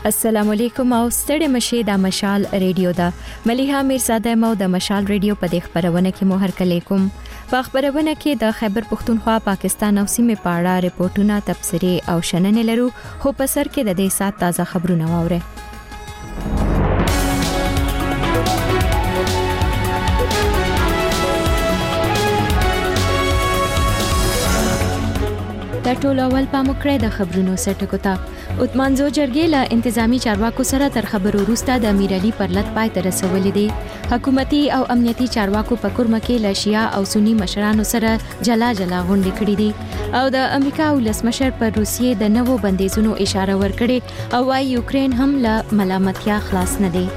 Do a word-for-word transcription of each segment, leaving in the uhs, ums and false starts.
السلام علیکم او ستړي مشه د مشال ریډیو دا مليحه میرزاده مو د مشال ریډیو په دې خبرونه کې مو هر کله کوم په خبرونه کې د خیبر پختونخوا پاکستان او سیمې په اړه ریپورتونه تبصرې او شننې لرو خو په سر کې د دې سات تازه خبرونه واورئ. د ټول اول پامو کړی د خبرونو سرټکو ته عثمانزو جرګې له انتظامی چارواکو سره تر خبرو وروسته د امیر علي پرلط پای ته رسولې دي. حکومتي او امنیتي چارواکو په کورمه کې له شیعه او سنی مشرانو سره جلا جلا غونډې کړې دي او د امریکا ولسمشر پر روسیې د نوو بندیزونو اشاره ورکړې او وايي یوکرين هم له ملامتیا خلاص نه دی.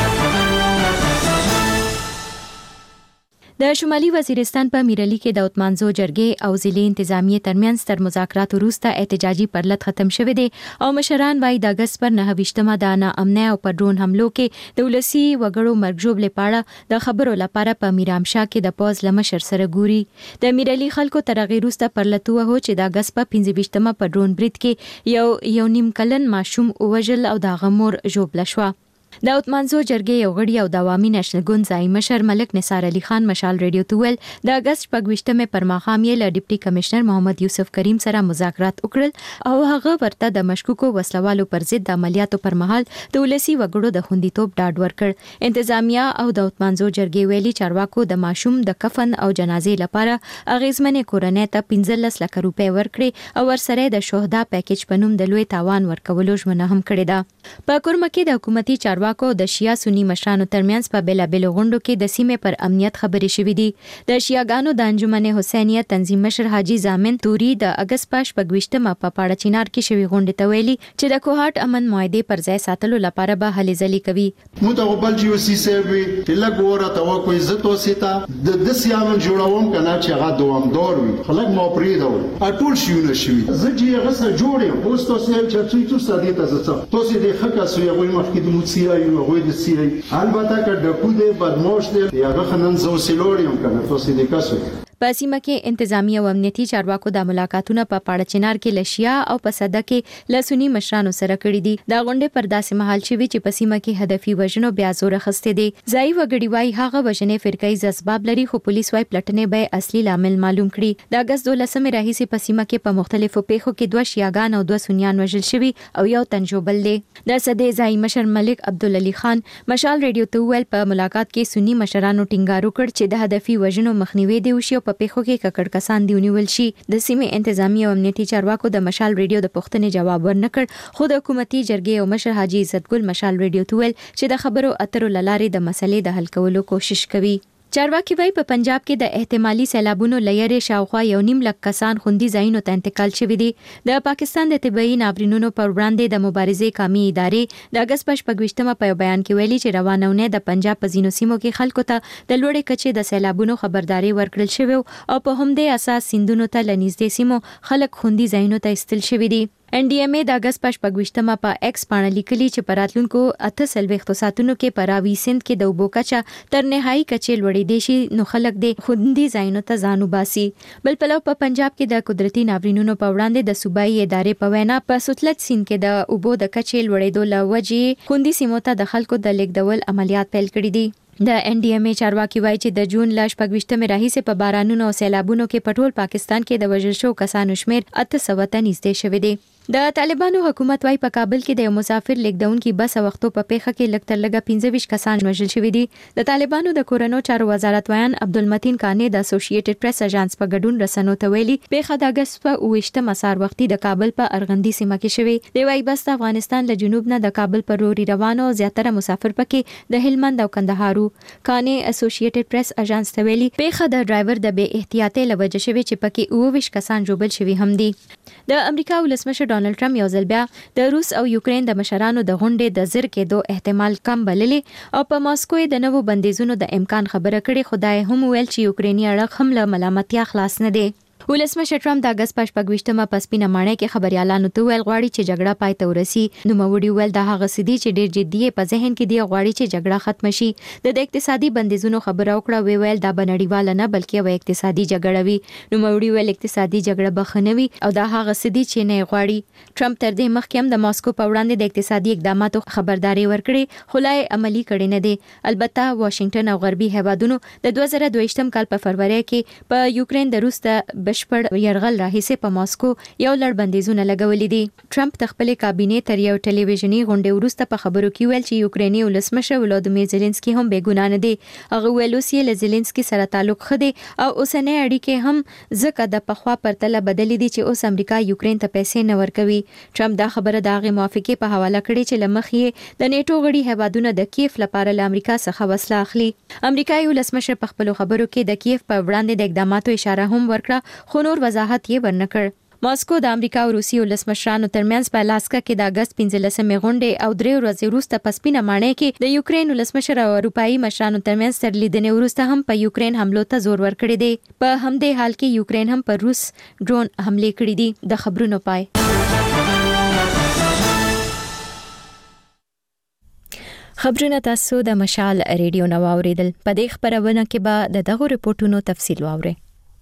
د شمالي وزیرستان په میرلی کې د عثمانزو جرګې او ضلعي انتظامیې ترمنځ تر مذاکرات وروسته احتجاجي پرلط ختم شوه دي او مشران وايي د اگست پر نه ویشتمه د ناامنۍ او پر ډرون حملو کې د ولسی وګړو مرګ ژوبل پاړه د خبرو لپاره په میرامشاه کې د پوز لمشر سره ګوري. د میرلی خلکو تر غیر وروسته پرلط وه چې د اگست په پنځه ویشتمه په ډرون برید کې یو یو نیم کلن ماشوم وژل او د غمور ژوبل شو. د عثمانزو جرګې یو غړي او د عوامي نېشنل ګوند ځای مشر ملک نثار علي خان مشال ریډیو ته ویل د اگست پګويشتمه پر ماښام یې له ډیپټي کمشنر محمد یوسف کریم سره مذاکرات وکړل او هغه ورته د مشکوکو وسلوالو پر ضد د عملیاتو پر مهال د ولسی وګړو د خوندیتوب ډاډ ورکړ. انتظامیه او د عثمانزو جرګې ویلي چارواکو د ماشوم د کفن او جنازې لپاره اغیزمنې کورنۍ ته پنځلس لک روپۍ ورکړي او ورسره د شهدا پیکیج په نوم د لوی تاوان ورکولو ژمنه هم کړې ده. په کورمه کې د حکومتي چارواکو د شیا سنی مشرانو ترمنځ په بیلابېلو غونډو کې د سیمې پر امنیت خبرې شوې دي. د شیاګانو د انجمن حسینیه تنظیم مشر حاجی زامن توري د اگست پاش پګويشتمه په پاړه چینار کې شوې غونډه ته ویلي چې د کوهاټ امن معاهده پر ځای ساتلو لپاره به هلې ځلې کوي. مو ته وبل چې وسی سوي لږ وره ته وکوي زه توسي ته د دسي امن جوړوم کنه چې هغه دوامدار وي خلک مو پریدو اټول شيونه شي زه چې هغه سره جوړم پوسټو سره چې څه څه دي تاسو توسي د خکا سوی وي مخکې د موسیای وي د سی البته که ډکو دی بدموش دی هغه خنن زو سیلوریوم کنه توسي د کاسو. په سیمه کې انتظامی او امنیتي چارواکو د ملاقاتونو په پاړه چینار کې لشیا او په صده کې لسونی مشرانو سره کړی دي. دا غونډه پر داسې مهال شوی چې په سیمه کې هدفي وژنو بیا زور خسته دي. ځای وګړي وايي هغه وژنې فرقې اسباب لري خو پولیس وايي پلټنې به اصلي لامل معلوم کړي. د اگست دولسمې راهیسې په سیمه کې په مختلفو پیښو کې دوه شیاګان او دوه سنیان وژل شوي او یو تنجوبل دي. د صده ځای مشر ملک عبدالعلی خان مشال ریډیو ته ویل په ملاقات کې سنی مشرانو ټینګار وکړ چې د هدفي وژنو مخنیوي دی وشي او په پیښو کې ککړ کسان دی ونیول شي. د سیمې انتظامی او امنیتي چارواکو د مشال ریډیو د پښتنې جواب ورنکړ خو د حکومتي جرګې او مشر حاجی عزت ګل مشال ریډیو ته ویل چې د خبرو اترو لارې د مسلې د حل کولو کوشش کوي. چارواکي وايي په پنجاب کې د احتمالي سیلابونو لړۍ شاوخوا یو نیم لک کسان خوندي ځایونو ته انتقال شوي دي. د پاکستان د طبي ناورینونو پر وړاندې د مبارزې قومي ادارې د اگست پاش پګويشتمه په بیان کې ویلي چې روانونه د پنجاب په ځینو سیمو کې خلکو ته د لوړې کچې د سیلابونو خبرداري ورکړل شوی او په همدې اساس سیندونو ته لنږدې سیمو خلک خوندي ځایونو ته استل شوي دي. ان ډي ام ای د اگست پاش پګويشتمه په ایکس باندې لیکلي چې پراتلونکو اته سلويختو ساتونو کې پراوي سند کې د وبو کچا تر نهایي کچې لوړې دي شي نو خلک د خوندي ځایونو ته ځانو باسي. بل پلو په پنجاب کې د قدرتي ناورینونو په وړاندې د صوبایي ادارې په وینا په سوتلج سیند کې د وبو د کچې لوړېدو لوجې خوندي سیمو ته د خلکو د لیږدول عملیات پیل کړي دي. د ان ډي ام ای چارواکي وايي چې د جون لاش پګويشتمه راهیسې په بارانونو او سیلابونو کې په ټول پاکستان کې د وژل شو کسانو شمیر اته سوه ته نږدې شوی دی. د طالبانو حکومت وايي په کابل کې د یو مسافر لیږدونکو بس وختو په پیښه کې لږ تر لږه پنځه ویشت کسان وژل شوي دي. د طالبانو د کورونو چارو وزارت ویان عبدالمتین کانې د اسوسییټډ پریس اژانس په ګډون رسنو ته ویلي پیښه د اگست په اوویشتمه مسار وختي د کابل په ارغندی سیمه کې شوی. دی وايي بس د افغانستان له جنوب نه د کابل پر لوري روانو زیاتره مسافر پکې د هلمند او کندهارو. کانې اسوسییټډ پریس اژانس ته ویلي پیښه د ډرایور د بې احتیاطۍ لوجه شوی چې پکې اوه ویشت کسان جوړل شوي هم دي. د امریکا ولسمشر ډانلډ ټرمپ یو ځل بیا د روس او یوکرين د مشرانو د غونډې د زر کېدو احتمال کم بللې او په ماسکو د نوو بندیزونو د امکان خبره کړې. خدای هم ویل چې یوکريني اړخ هم له ملامتیا خلاص نه دي. ولسمشر ټرمپ د اگست پښپګويشتمه پسپینه مانه کې خبريالانو ته ویل غواړي چې جګړه پای ته ورسي. نو موري ویل دا هغه سدي چې ډېر جدي په ذهن کې دی غواړي چې جګړه ختم شي. د اقتصادي بندیزونو خبره وکړه وی ویل دا بنړیواله نه بلکې یو اقتصادي جګړه وي. نو موري ویل اقتصادي جګړه بخنوي او دا هغه سدي چې نه غواړي. ټرمپ تر دې مخکې هم د ماسکو په وړاندې د اقتصادي اقداماتو خبرداري ورکړي خو لا عملی کړي نه دي. البته واشنگټن او غربي هیوادونو د دوه زره دوه کال په فروری کې په یوکرين د روس ته بشپړ يرغل راهیسه په ماسکو یو لړ بندیزونه لګولې دي. ټرمپ د خپل کابینه تر یو ټلویزیونی غونډې وروسته په خبرو کې ویل چې یوکریني ولسمشر ولادیمیر زيلنسکي هم بې ګناه نه دي. هغه ویل چې له زيلنسکي سره تعلق خدي او اوسنۍ اړیکې هم ځکه د پخوا پرتله بدلې دي چې اوس امریکا یوکرين ته پیسې نه ورکوي. ټرمپ دا خبره د هغه موافقه په حواله کړې چې لمخې د نیټو غړي هیوادونو د کیف لپاره له امریکا څخه وسله اخلي. امریکایي ولسمشر په خپل خبرو کې د کیف په وړاندې د اقداماتو اشاره هم ورکړه خو نور وضاحت یې ورنکړ. ماسکو د امریکا او روسي ولسمشرانو ترمنځ په الاسکا کې د اگست پنځلسمې غونډې او درې ورځې وروسته په سپینه مانه کې د یوکرين ولسمشر او اروپאי مشرانو ترمنځ تر لیدنې وروسته هم په یوکرين حملو ته زور ورکړی دی. په همدې حال کې یوکرين هم پر روس ډرون حمله کړې دي. د خبرونو پای. خبرونه تاسو د مشال ریډیو نو اوریدل. په دې خبرونه کې به د دغه ریپورتونو تفصیل واورئ.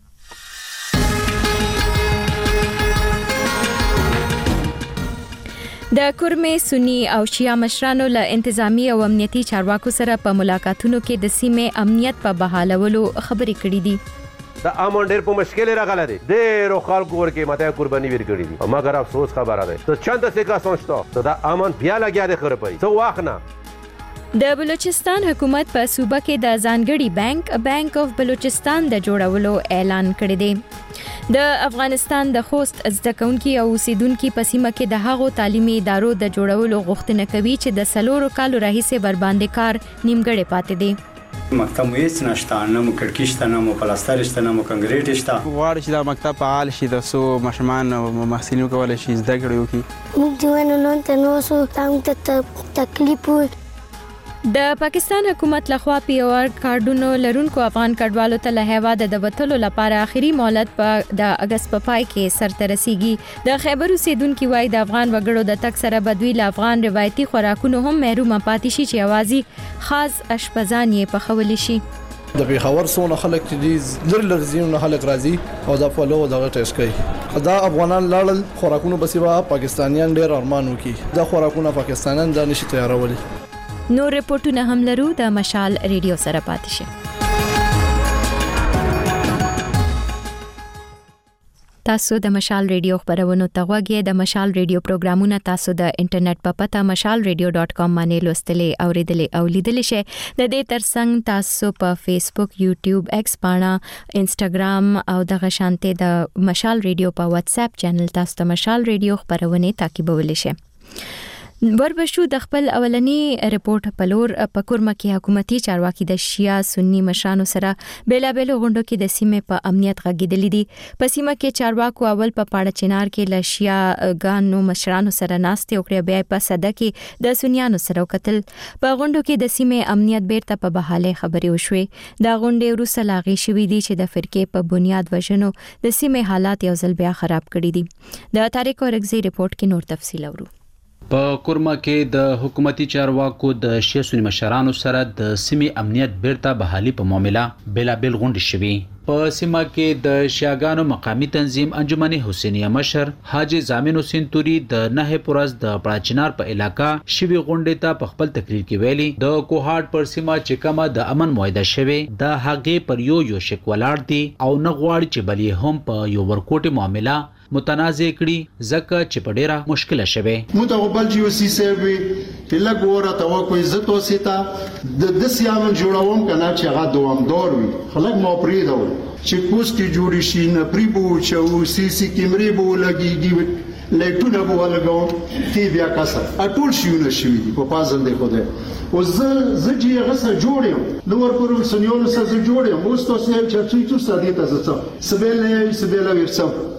د کورمې سنی او شیعه مشرانو له انتظامی او امنیتي چارواکو سره په ملاقاتونو کې د سیمې امنیت په بحالولو خبرې کړې دي. د امن ډېر په مشکل راغله دي. ډېر خلکو ورکه ماته قرباني ورکړي دي. مګر افسوس خبره ده. ته چند څه کا سوچتا ته د امن بیا لګیا دي خبره پي. څو واخنه د بلوچستان حکومت په صوبه کې د ځانګړي بانک بانک اف بلوچستان د جوړولو اعلان کړی دی. د افغانستان د خوست زدهکونکي او اوسیدونکو په سیمه کې د هغو تعلیمي ادارو د جوړولو غوښتنه کوي چې د سلورو کالو راهیسې برباندې کار نیمګړی پاتې دي. مکتب هیڅ نشته، نه مو کړکۍ شته، نه مو پلاستر شته، نه مو کنکریټ شته. غواړي چې دا مکتب فعال شي د سو ماشومان او محصلین کولی شي زده کړې وکړي. موږ ځوانانو ته نو سو تاسو ته تکلیف د پاکستان حکومت لخوا پیور کارډونو لرونکو افغان کډوالو ته له هیواده د وټلو لپاره اخیری مهلت په د اگست په پای کې سرته رسیږي. د خیبر اوسیدونکو وای د افغان وګړو د تک سره بدوی له افغان روایتي خوراکونو هم محروم پاتې شي چې اوازي خاص اشپزان یې پخول شي. د پیښور سونه خلک چې لر لرزینو خلک راځي او د فلو دغه ټیسټ کوي. دا افغانان لاړل خوراکونو بسیبا پاکستانیان ډیر ارمان وکي. دا خوراکونه پاکستانیان دا نشي تیارولي. نور ریپورتونه هم لرو. د مشال ریډیو سره پاتې شئ. تاسو د مشال ریډیو خبرونه ته غوږی. د مشال ریډیو پروګرامونه تاسو د انټرنیټ په پته مشال ریډیو ډاټ کام باندې لوستلې او ریډلې او لیدلې شئ. د دې ترڅنګ تاسو په فیسبوک، یوټیوب، ایکس باندې، انستګرام او د غشانته د مشال ریډیو په واتس اپ چینل تاسو ته مشال ریډیو خبرونه تعقیبولی شئ. وربشو د خپل اولنی ریپورت په لور په کورمه کې حکومتي چارواکي د شیعه سنی مشرانو سره بیلابل غونډو کې د سیمې په امنیت غږیدلې دي. په سیمه کې چارواکو اول په پاړه چنار کې ل شیعه ګانو مشرانو سره ناستې وکړې، بیا په صده کې د سنیانو سره وکتل. په غونډو کې د سیمې امنیت بیرته په بحاله خبرې وشوې. دا غونډې وروسته لاغي شوې دي چې د فرقې په بنیاد وژنو د سیمې حالات یو ځل بیا خراب کړي دي. د طارق اورګزی ریپورت کې نور تفصیل اورو. په کورما کې د حکومتي چارواکو د شیعه سنی مشرانو سره د سیمې امنیت بیرته بحالي په معاملې بیلابل غونډې شوې. په سیمه کې د شیعاګانو مقامی تنظیم انجمن حسینیه مشر حاجی زامن حسین توري د نه پورز د پراچنار په علاقہ شوی غونډې ته په خپل تقریر کې ویلي د کوهاټ پر سیمه چې کومه د امن معاهده شوی د هغې پر یو یو شک ولاړ دي او نه غواړي چې بلې هم په یو ورکوټي معاملې متنازع کړي ځکه چې په ډیره مشکله شوه. متقبل جی سی سیوی لږ وره تا کو عزت وسیتا د د سیامن جوړوم کنه چې هغه دوامدار وي. خلک مو پریدو چې پوسټي جوړی شي نه پریبو چې او سی سی کیمرې بو لګيږي لټونه بو لګاو تی بیا کاسه اټول شيونه شي په پازندې خو ده او زه زه جی هغه سره جوړم نو ورپورم سنیونو سره جوړم اوس تاسو یې چې څه څه ساده تاسو سبل سبل ورسو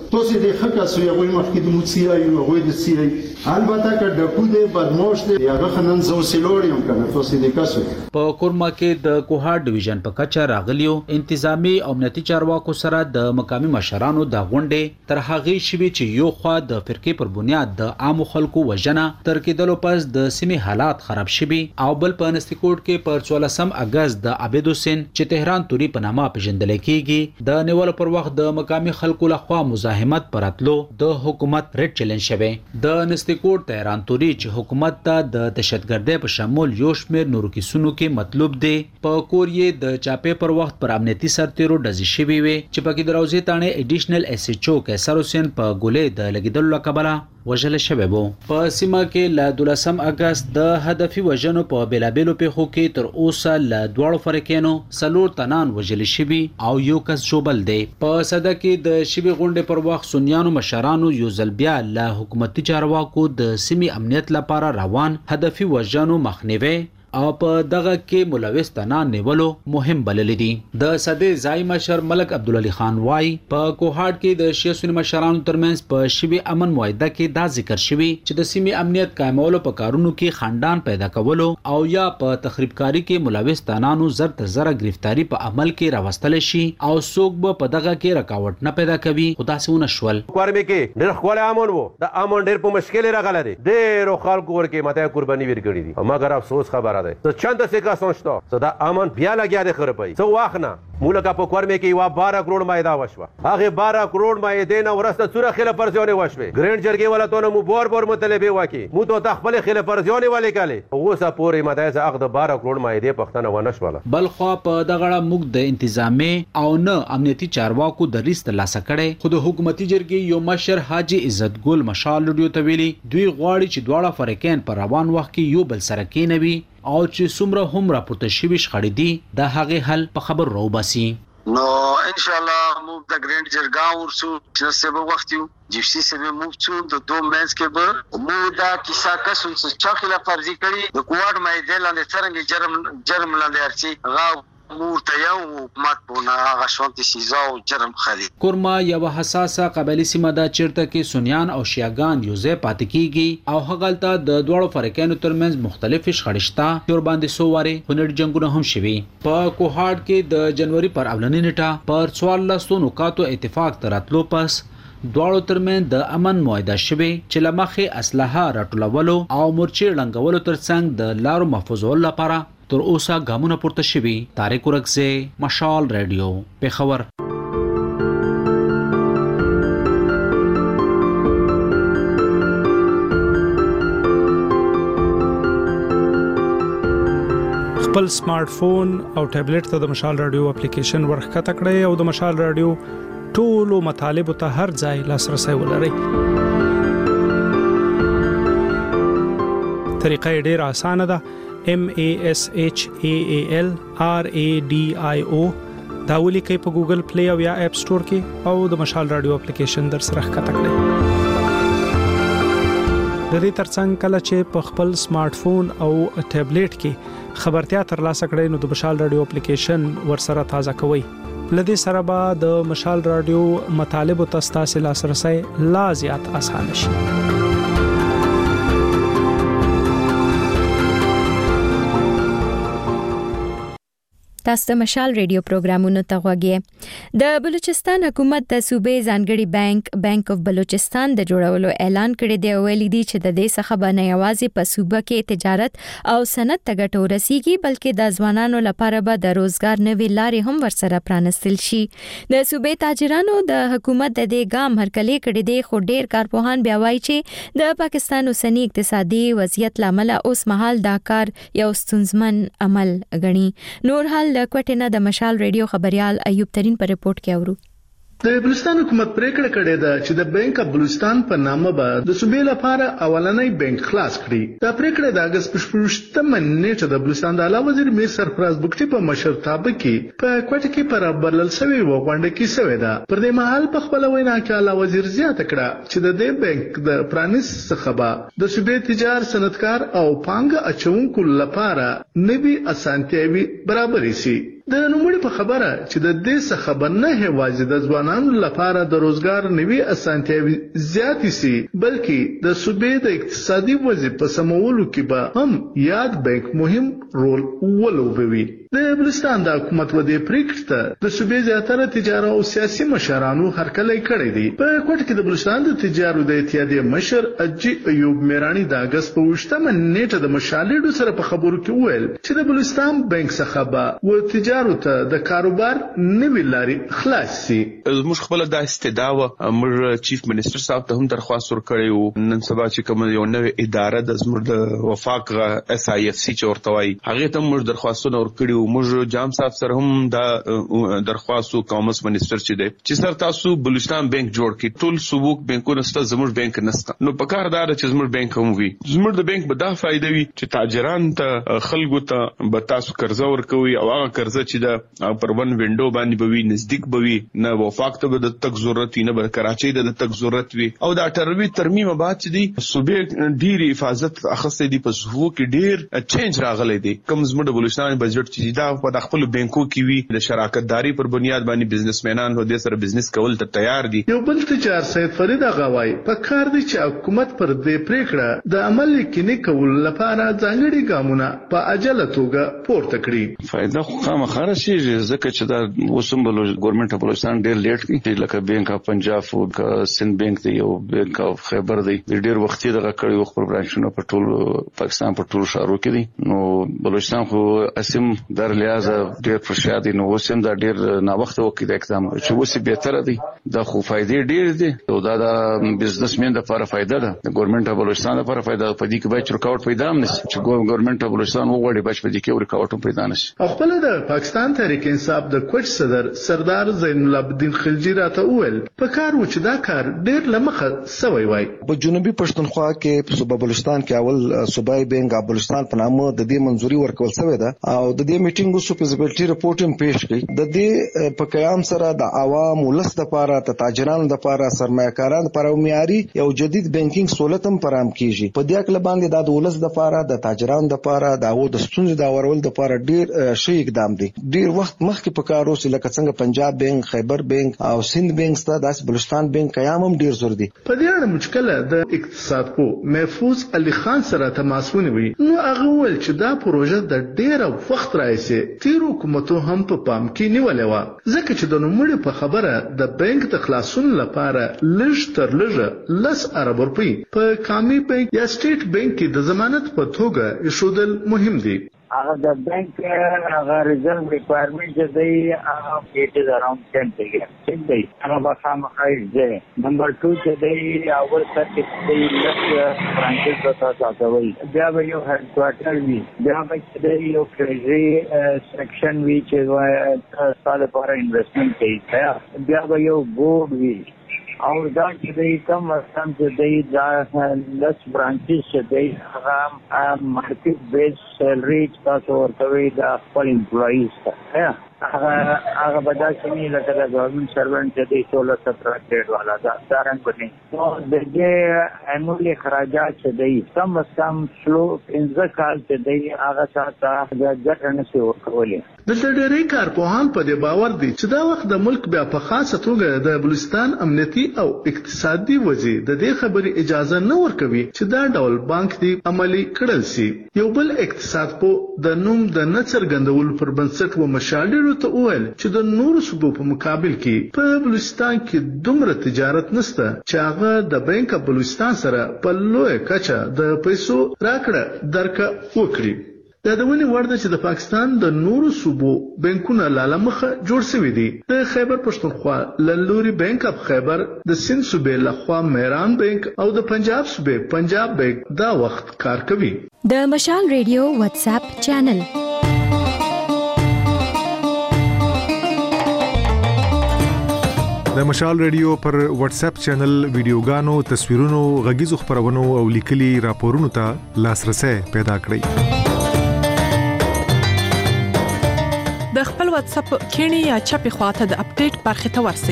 تاسو دې خکه سو یو مخکې د موسیقي یو غوې د سیای البته که د کوده بدمعش دی هغه خنن زو سیلوریم کنه تاسو دې کاسو په کورما کې د کوهاټ ډیویژن په کچا راغلیو انتظامی او امنیتي چارواکو سره د مقامی مشرانو د غونډې تر هغه شوي چې یو خوا د فرقې پر بنیاد د عام خلکو وژنه تر کېدلو پس د سیمې حالات خراب شوي او بل په انستیکوټ کې پر څوارلسم اگست د عبید حسین چې تهران توري په نامه پیژندل کېږي د نیول پر وخت د مقامی خلکو لخوا مزاحمت پراتلو د حکومت ریډ چیلنج شوی د انستیکوټ تهران توري چې حکومت ته د دهشتګردۍ په شمول یو شمېر نورو کیسونو کې مطلوب دی په کورې د چاپې پر وخت پر امنیتي سرتیرو ډزې شوي وي چې پکې د روضې تاڼې ایډیشنل ایس ایچ او قیصر حسین په ګولې د لګیدلو له کبله وژل شوی وو په سیمه کې له دولسم اگست د هدفي وژنو په بیلابیلو پیښو کې تر اوسه له دواړو فرقینو څلور تنان وژل شوي او یو کس ژوبل دی په صده کې د شوي غونډې پر وخت سنیانو مشرانو یو ځل بیا له حکومتي چارواکو د سیمې امنیت لپاره روان هدفي وژنو مخنیوي او په دغه کې ملوث تنان نیولو مهم بللی دي د صدې ځای مشر ملک عبدالعلی خان وای په کوهاټ کې د شیعه سنی مشرانو ترمنځ په شوي امن معاهده کې دا ذکر شوی چې د سیمې امنیت قائمولو په کارونو کې خاندان پیدا کولو او یا په تخریبکاری کې ملوث تنانو زر تر زر گرفتاری په عمل کې راوستل شي او څوک به په دغه کې رکاوټ نه پیدا کوي خدا سونه شول کورمه کې ډېر خپل امن وو د امن ډېر په مشکل راغله دي ډېر خلکو ورکه ماته قرباني ورکړي دي مګر افسوس خبره تو چند سیکاسون شتا تو دا امن بیا لگیا ده خرپای تو واخنا مولکا په کورمه کې وا بارہ کروڑ مایدا وشوا هغه بارہ کروڑ مایدې نه ورسته څوره خله پرځونه وشوي ګرینډ جرګي ولا ته مو بور بور مطلبه واکي مو ته تخپل خله پرځونه والے کاله اوسه پورې مدایز اخ د بارہ کروڑ مایدې پښتنه ونشواله بل خو په دغه موږ د انتظامی او نه امنیتي چارواکو د ریست لاسه کړي خود حکومتي جرګي یو مشر حاجی عزت ګل مشال لډیو ته ویلي دوی غواړي چې دواړه فرقین پر روان وخت کې یو بل سره کېنوي او چې څومره هم راپورته شوي شخړې دي د هغې حل په خبر راوباسي نو ان شاء الله موږ د ګرینډ جرګا ورسو چې سبا وخت یو جیفسی سبا موږ څو د دوه مېز کې به موږ دا کیسه کسون څه چاخله فرضي کړي د کوټ مې د لاندې څنګه جرم جرم لاندې ارسي غا مورته یو حکومت بونه غشونتي سیزا او جرم خالي کورما یو حساسه قبلي سیمه دا چیرته کې سنیان او شیعاګان یو ځای پاتې کیږي او هغلته د دوړو فرقینو ترمنځ مختلف شخړشتا تر باندې سوواري هنر جنگونه هم شوي په کوهاټ کې د جنوري پر اولنۍ نیټه پر څوارلسو نقاطو اتفاق تراتلو پس دواړو ترمن د امن معاهده شوی چې لمخې اسلحه راټولولو او مورچې لنګولو ترڅنګ د لارو محفوظولو لپاره تر اوسه ګامونه پورته شوي طارق ورکزه مشال رادیو پیښور خپل سمارټ فون او ټابلیټ ته د مشال رادیو اپلیکیشن ورخکته کړئ او د مشال رادیو ټولو مطالب ته هر ځای لاسرسي ولرئ طریقه ډېره اسانه ده M A S H A A L R A D I O دا ولیکئ په ګوګل پلی او یا اپ سٹور کې او د مشال رادیو اپلیکیشن در سره ښکته کړئ د دې ترڅنګ کله چې په خپل سمارټ فون او ټابلیټ کې خبرتیا ترلاسه کړئ نو د مشال رادیو اپلیکیشن ور سره تازه کوئ لدې سره به د مشال رادیو مطالب او تاسو لاسرسي لا زیات اسانه شي تاسو د مشال ریډیو پروګرامونو ته غوږی د بلوچستان حکومت د صوبې ځانګړي بانک بانک اف بلوچستان د جوړولو اعلان کړی دی او ویلي دی چې د دې څخه به نه یوازې په صوبه کې تجارت او صنعت ته ګټه ورسیږي بلکې د ځوانانو لپاره به د روزګار نوې لارې هم ورسره پرانستل شي د صوبې تاجرانو د حکومت د دې ګام هرکلی کړی دی خو ډیر کارپوهان بیا وایي چې د پاکستان اوسنی اقتصادي وضعیت لامل اوس مهال دا کار یو ستونزمن عمل ګڼي نور حال د کوټینه د مشال ریډیو خبريال ایوب ترين په ریپورت کې اورو د بلوچستان حکومت پریکړه کړې ده چې د بانک اف بلوچستان په نامه به د صوبې لپاره اولنۍ بانک خلاص کړي دا پریکړه د اگست په شپږمه نیټه د بلوچستان د اعلی وزیر میر سرفراز بوکټي په مشرتابه کې په کوټه کې پر بلل شوی و غونډه کې شوې ده پر دې مهال په خپل وینا کې اعلی وزیر زیاته کړه چې د دې بانک د پرانیس څخه به د صوبې تجار صنعتکار او پانګه اچونکو لپاره نوي اسانتیاوي برابرې شي د نوموړي په خبره چې د دې څخه به نه یوازې د ځوانانو لپاره د روزګار نوي اسانتیاوي زیاتې سي بلکې د صوبې د اقتصادي وضعیت په سمولو کې به هم یاد بانک مهم رول ولوبوي. د بلوچستان د حکومت و دې پریکړې ته د صوبې زیاتره تجارت او سیاسي مشرانو هرکلی کړی دی. په کوټه کې د بلوچستان د تجارت د اتحادیې مشر اجي ایوب میرانی د اگست په وشتمه نیټه د مشالېډو سره په خبرو کې وویل چې د بلوچستان بانک څخه به و تجارت ته د کاروبار نوي لارې خلاص سي. موږ خپل د استدعا موږ چیف منسٹر صاحب ته هم درخواست ورکړی وو. نن سبا چې کوم یو نوې اداره د زموږ د وفاق اس آی اف سی چې ورته وایي هغه ته موږ درخواستونه ورکړي وو. موږ جام صاحب سره هم دا درخواست وو کامرس منسٹر چې دی چې سر تاسو بلوچستان بانک جوړ کړئ. ټول صوبوک بانکونه ستا زموږ بانک نسته نو په کار دا چې زموږ بانک هم وي. زموږ د بانک به دا فائدہ وي چې تاجران ته خلکو ته به تاسو قرضه ورکوي او هغه قرضه چې د پر ون وینډو باندې به وي نزدیک به وي نه وفاق ته به د تک ضرورت نه به کراچۍ د تک ضرورت وي. او دا ټروي ترمیم بعد چې دی صوبې ډیر حفاظت اخستې دي په صوبو کې ډیر چینج راغلی دی. کوم زموږ د بلوچستان بجټ چې دا په خپل بانکو کې وي د شراکتداري پر بنیاد باندې بزنسمنان هو د سره بزنس کول ته تیار دي. یو بل تجار سید فرید غوای په کار دی چې حکومت پر دې پریکړه د عمل کې کول لپاره ځانګړي ګامونه په عجله توګه پورته کړي. فائدہ خو خامخا شي ځکه چې دا وسم بلوچ ګورنمنت اف بلوچستان ډیر لیټ کی لکه بانک اف پنجاب او سند بانک دی او بانک اف خیبر دی ډیر وختي دغه کړي وخت پر برانچونو په ټول پاکستان په ټول شهرو کې دي. نو بلوچستان خو اسیم در لحاظ ډیر پرشادي نو وسم دا ډیر نا وخت وکړي د اقدام چې وسی بهتره دی. دا خو فائدې ډیر دي او دا د بزنسمن لپاره فائدہ ده. د ګورنمنت اف بلوچستان لپاره فائدہ په دې کې به رکاوټ پیدا نه شي چې ګورنمنت اف بلوچستان وغواړي بچ په دې کې رکاوټ پیدا نه شي. خپل د پاکستان تحریک انصاف د کوچ صدر سردار زین العابدین خلجی راته وویل په کار و چې دا کار ډیر لمخه سوی وای. په جنوبي پښتونخوا کې په صوبه بلوچستان کې اول صوبای بانک اف بلوچستان په نامه د دې منځوري ورکول شوې ده او د دې میټینګ وسو فیزیبিলিټي رپورټ هم پیښ کړي. د دې په قیام سره د عوام ولس لپاره د تاجرانو لپاره سرمایه‌کارانو لپاره معیاري یو جدید بانکینګ سہولت هم فراهم کیږي. په دې اړه باندې د ولس لپاره د تاجرانو لپاره د او د ستونزې د اورول لپاره ډیر شي اقدام دي. ډیر وخت مخکې په کار اوس لکه څنګه پنجاب بانک خیبر بانک او سند بانک ستاسو داس بلوچستان بانک قیام هم ډیر زور دي. په دې اړه مشکله د اقتصاد پو محفوظ علي خان سره تماس ونیوي نو هغه ول چې دا پروژه د ډیر وخت راځي تیر حکومتو هم په پام کې نیولې و ځکه چې د نوموړي په خبره د بانک د خلاصون لپاره لږ تر لږه لس ارب روپۍ په کامي بانک یا سټیټ بانک کې د ضمانت په توګه ایښودل مهم دي. هغه د بانک هغه ریزرو ریکوایرمنٹ چې دی هغه ایټ از اراوند ټین پرسنٹ ٹھیک دی. هغه به خامخا دی. نمبر ټو چې دی اول سر کې دی لس برانچز به تاسو کوي. بیا به یو هډ کوارټر وي. بیا به چې دی یو ټریجري سیکشن وي چې تاسو لپاره انویسټمنټ کوي. بیا به یو بورډ وي او دا چې دی کم سم چې دی دا لس برانچز چې دی هغه مارکیټ بیس سیلری تاسو ورکوي د خپل امپلایز ته. هغه هغه بدا چې لکه د ګورنمنت سروانت چې دی سولہ سترہ ګریډ والا دا څنګه بني. نو د دې انولي اخراجات چې دی کم سم سلو پنځه کال چې دی هغه ساته د ګټنه څخه ورکولې. د ډېرې کارپوهان په دې باور دي چې دا وخت د ملک بیا په خاصه توګه د بلوچستان امنیتي او اقتصادي وضعیت د دې خبرې اجازه نه ورکوي چې دا ډول بانک دی عملی کړل سي. یو بل اقتصاد په د نوم د نڅرګندول پر بنسټ و مشالې ته وویل چې د نورو صوبو په مقابل کې په بلوچستان کې دومره تجارت نشته چې هغه د بانک اف بلوچستان سره په لوی کچه د پیسو راکړه درکه وکړي. دا د ونی ورده چې د پاکستان د نورو صوبو بانکونه لاله مخه جوړ شوی دي. د خیبر پښتونخوا للوري بانک اف خیبر، د سند صوبې لخوا میران بانک او د پنجاب صوبې پنجاب بانک دا وخت کار کوي. د مشال ریډیو واتس اپ چینل د مشال ریډیو پر واتس اپ چینل ویډیوګانو، تصویرونو، غږیزو خبرونو او لیکلي راپورونو ته لاسرسي پیدا کړئ. د خپل واتس اپ کینی یا چپی خواته د اپډیټ برخه ته ورسئ.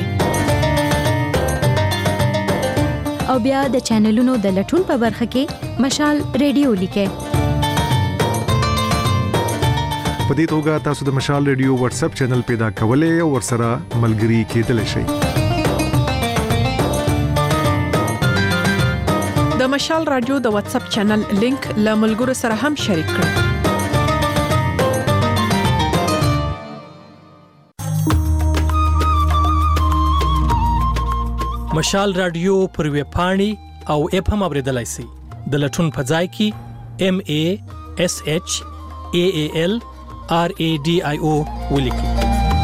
او بیا د چینلونو د لټون په برخه کې مشال ریډیو لیکئ. په دې توګه تاسو د مشال ریډیو واتس اپ چینل پیدا کولای او ورسره ملګري کېدلی شئ. د مشال رادیو د واتس اپ چینل لینک له ملګرو سره هم شریک کړئ. مشال رادیو پر ویب پاڼې او اپ هم اوریدلای شئ. د لټون په ځای کې ام ا اس اچ ا ا ال ار ا ډي آی او ولیکئ.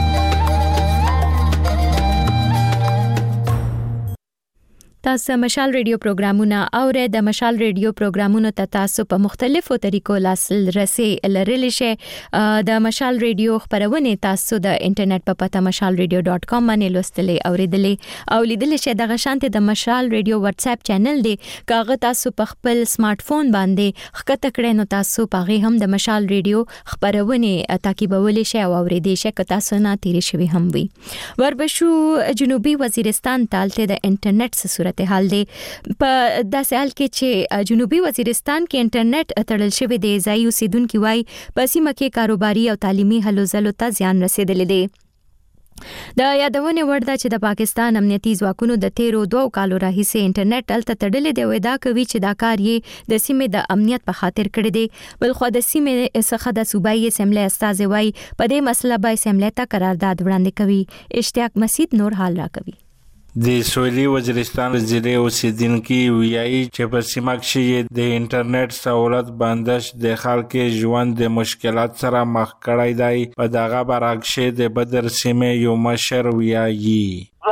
تاسو مشال ریډیو پروګرامونه او د مشال ریډیو پروګرامونو ته تاسو په مختلفو طریقو لاسرسي لرلی شئ. د مشال ریډیو خبرونه تاسو د انټرنیټ په پته مشال ریډیو ډاٹ کام باندې لوستلې او ریډلې او لیدلې شئ. د غشانته د مشال ریډیو واتس اپ چینل دی کاغه تاسو په خپل سمارټ فون باندې خکته کړئ نو تاسو پغه هم د مشال ریډیو خبرونه تعقیبولې شئ او اوریدې شئ که تاسو نه تیری شوي هم وي. وربشو جنوبي وزیرستان تالته د انټرنیټ سره حال دی په داسې حال کې چې جنوبي وزیرستان کې انټرنیټ تړل شوی دی. ځای اوسیدونکو وايي په سیمه کې کاروباري او تعلیمي هلو ځلو ته زیان رسیدلی دی. د یادونه ورده چې د پاکستان امنیتي ځواکونو د تیرو دوه کالو راهیسې انټرنیټ الته تړلې دی او دا کوي چې دا کار یې د سیمې د امنیت په خاطر کړی دی. بل خو د سیمې څخه د صوبایي اسمبلی استازي وايي په دې مسله به اسمبلی ته قرارداد وړاندې کوي. اشتیاق مسید نور حال را کوي. د سویلي وزیرستان ضلع اوسیدونکو ویایي چې په سیمه کې د انټرنیټ سہولت بندش د خلکو ژوند د مشکلات سره مخ کړی دی. په دغه برعکس د بدر سیمې یو مشر ویایي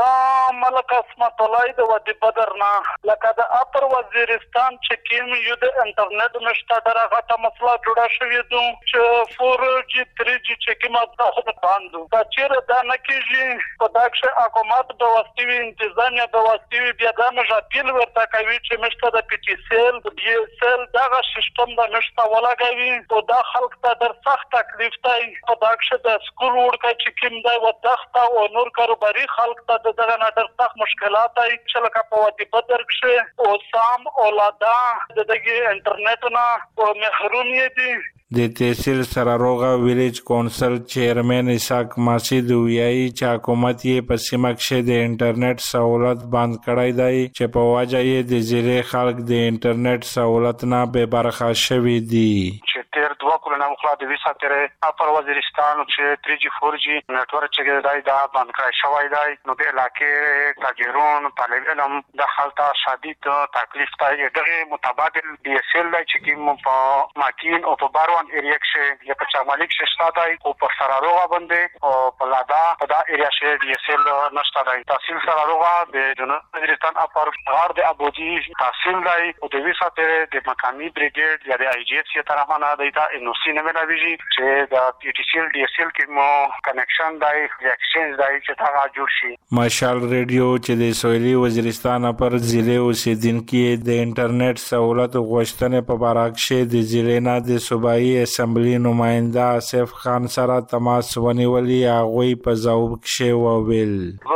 ملک اسمت الله د ودی بدر نه لکه د اپر وزیرستان چې کیم یو د انټرنیټ نشته درغه ته مسله جوړه شوې ده چې فور جی تھری جی چې کیم د خود باندې دا چیرې دا نه کیږي په داخله حکومت د واستوي انتظامیه د واستوي بیا د مجاپیل ورته کوي چې مشته د پی ټی سی ال د بي اس ال دغه سیستم د نشته ولاګوي او دا خلک ته در سخت تکلیف دی. په داخله د سکول ورکه چې کیم دی و دغه او نور کاروباري خلک ته دغه نه در سخت مشکلات ای چې لکه په ودی بدر کې او سام اولادا د دغه انټرنیټ نه او محروم دي. د تحصیل سراروغه ویلیج کونسل چیرمن اسحاق ماسید ویایي چې حکومت یې په سیمه کې د انټرنیټ سہولت بند کړی دی چې په وجه یې د ضلع خلک د انټرنیټ سہولت نه بې برخه شوي دي. چې تیر دوه کلونه مخکې د ویسا تیرې اپر وزیرستان چې تھری جی فور جی نتورک چې دی دا بند کړی شوی دی نو د علاقې تاجرون طالب علم د خلک شدید تکلیف دی. دغه متبادل ډي اس ال چې کوم په ماکین او په بارو ایریا کې یا په چمالک شته دی او په سراروغه باندې او په لادا په دا ایریا کې ډي اس ال نشته دی. تحصیل سراروغه د جنوب وزیرستان اپر غار د ابوجي تحصیل دی او د ویسا تیرې د مقامی بریګیډ یا د آی جی ایس طرفه نه دی دا انو سی نه ملاویږي چې د پی ټی سی ال ډي اس ال کې مو کنیکشن دی ایکسچینج دی چې دا جوړ شي. مشال ریډیو چې د سویلي وزیرستان اپر ضلع اوسیدونکو د انټرنیټ سہولت غوښتنې په برعکس د ضلع نه د صوبایي اسمبلی نماینده آصف خان سره تماس ونیولی. هغوی په ځواب کې وویل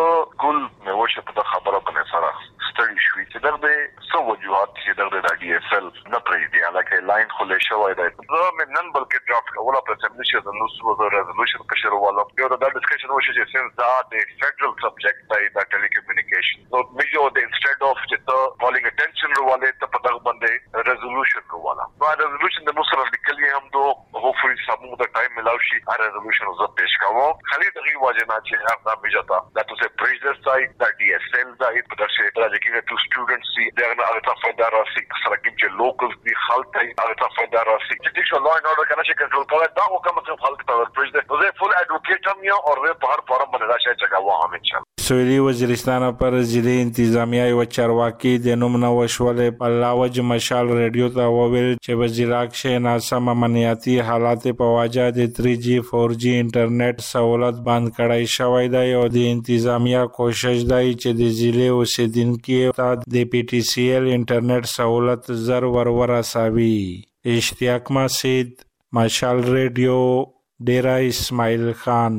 ګل مې وشه په خبره باندې سره ستړي شوې چې دغه څو وجوهات چې دغه د ډي اس ال نه پرې دی لکه لاین خلې شوی دی. زه مې نن بلکې ډرافټ کوله په اسمبلی چې د نو سو ریزولوشن کې شروع ولا یو دا ډسکشن وشي چې سنس دا د فدرال سبجیکټ دی د ټیلیکومونیکیشن نو مې یو د انسټډ اف چې ته کالینګ اټینشن ورواله ته په دغه باندې ریزولوشن ورواله نو ریزولوشن د مصر لیکلي هم دو هوپفully سمو د ټایم ملاوشي ا ریزولوشن زه پیش کوم. خالي دغه واجبنا چې هغه بجتا دا ته پریزر سایت د ډي اس ال دا په درشه راځي ټو سټوډنټس سي دغه هغه ته فائدہ راسي سره کوم چې لوکل دي خلک هغه ته فائدہ راسي چې څه لا نه کنه چې کنټرول کوي دا کوم څه خلک ته پریزر زه فول اډوکیټ هم یو او په هر فورم باندې راشه چې کاوه هم انشاء سویلي وزیرستان پر ضلع انتظامیه او چارواکي د نوم نو وشولې په لاوج مشال ریډیو ته وویل چې وزیراک کې ناسم امنیتي حالات په واجه د تھری جی فور جی انټرنیټ سہولت بند کړای شوی دی او د انتظامیه کوشش دی چې د ضلع اوسیدونکو ته د پی ټی سی ال انټرنیټ سہولت زر ور ورسوي. اشتیاق مسید مشال ریډیو ډیرا اسماعیل خان.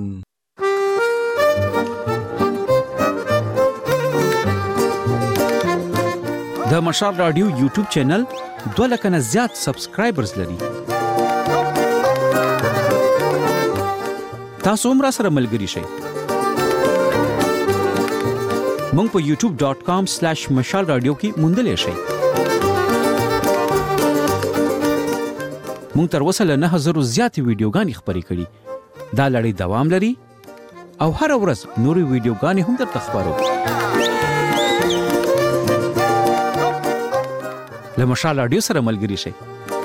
د مشال رادیو یوټیوب چینل دوه لک نه زیات سبسکرایبرز لري. تاسو هم را سره ملګري شئ. مونږ په یوټیوب ډاٹ کام سلیش مشال رادیو کې موندلای شئ. مونږ تر اوسه له نه هزار زیاتې ویډیوګانې خپرې کړي. دا لړۍ دوام لري او هر ورځ نورې ویډیوګانې هم درته خپرو. له مشال رادیو سره ملګري شئ.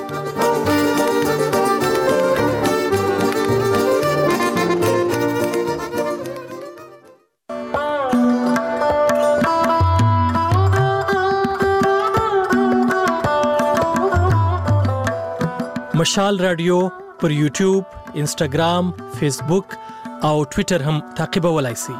مشال رادیو پر یوټیوب، انسټاګرام، فیسبوک او ټوئیټر هم تعقیبولای شئ.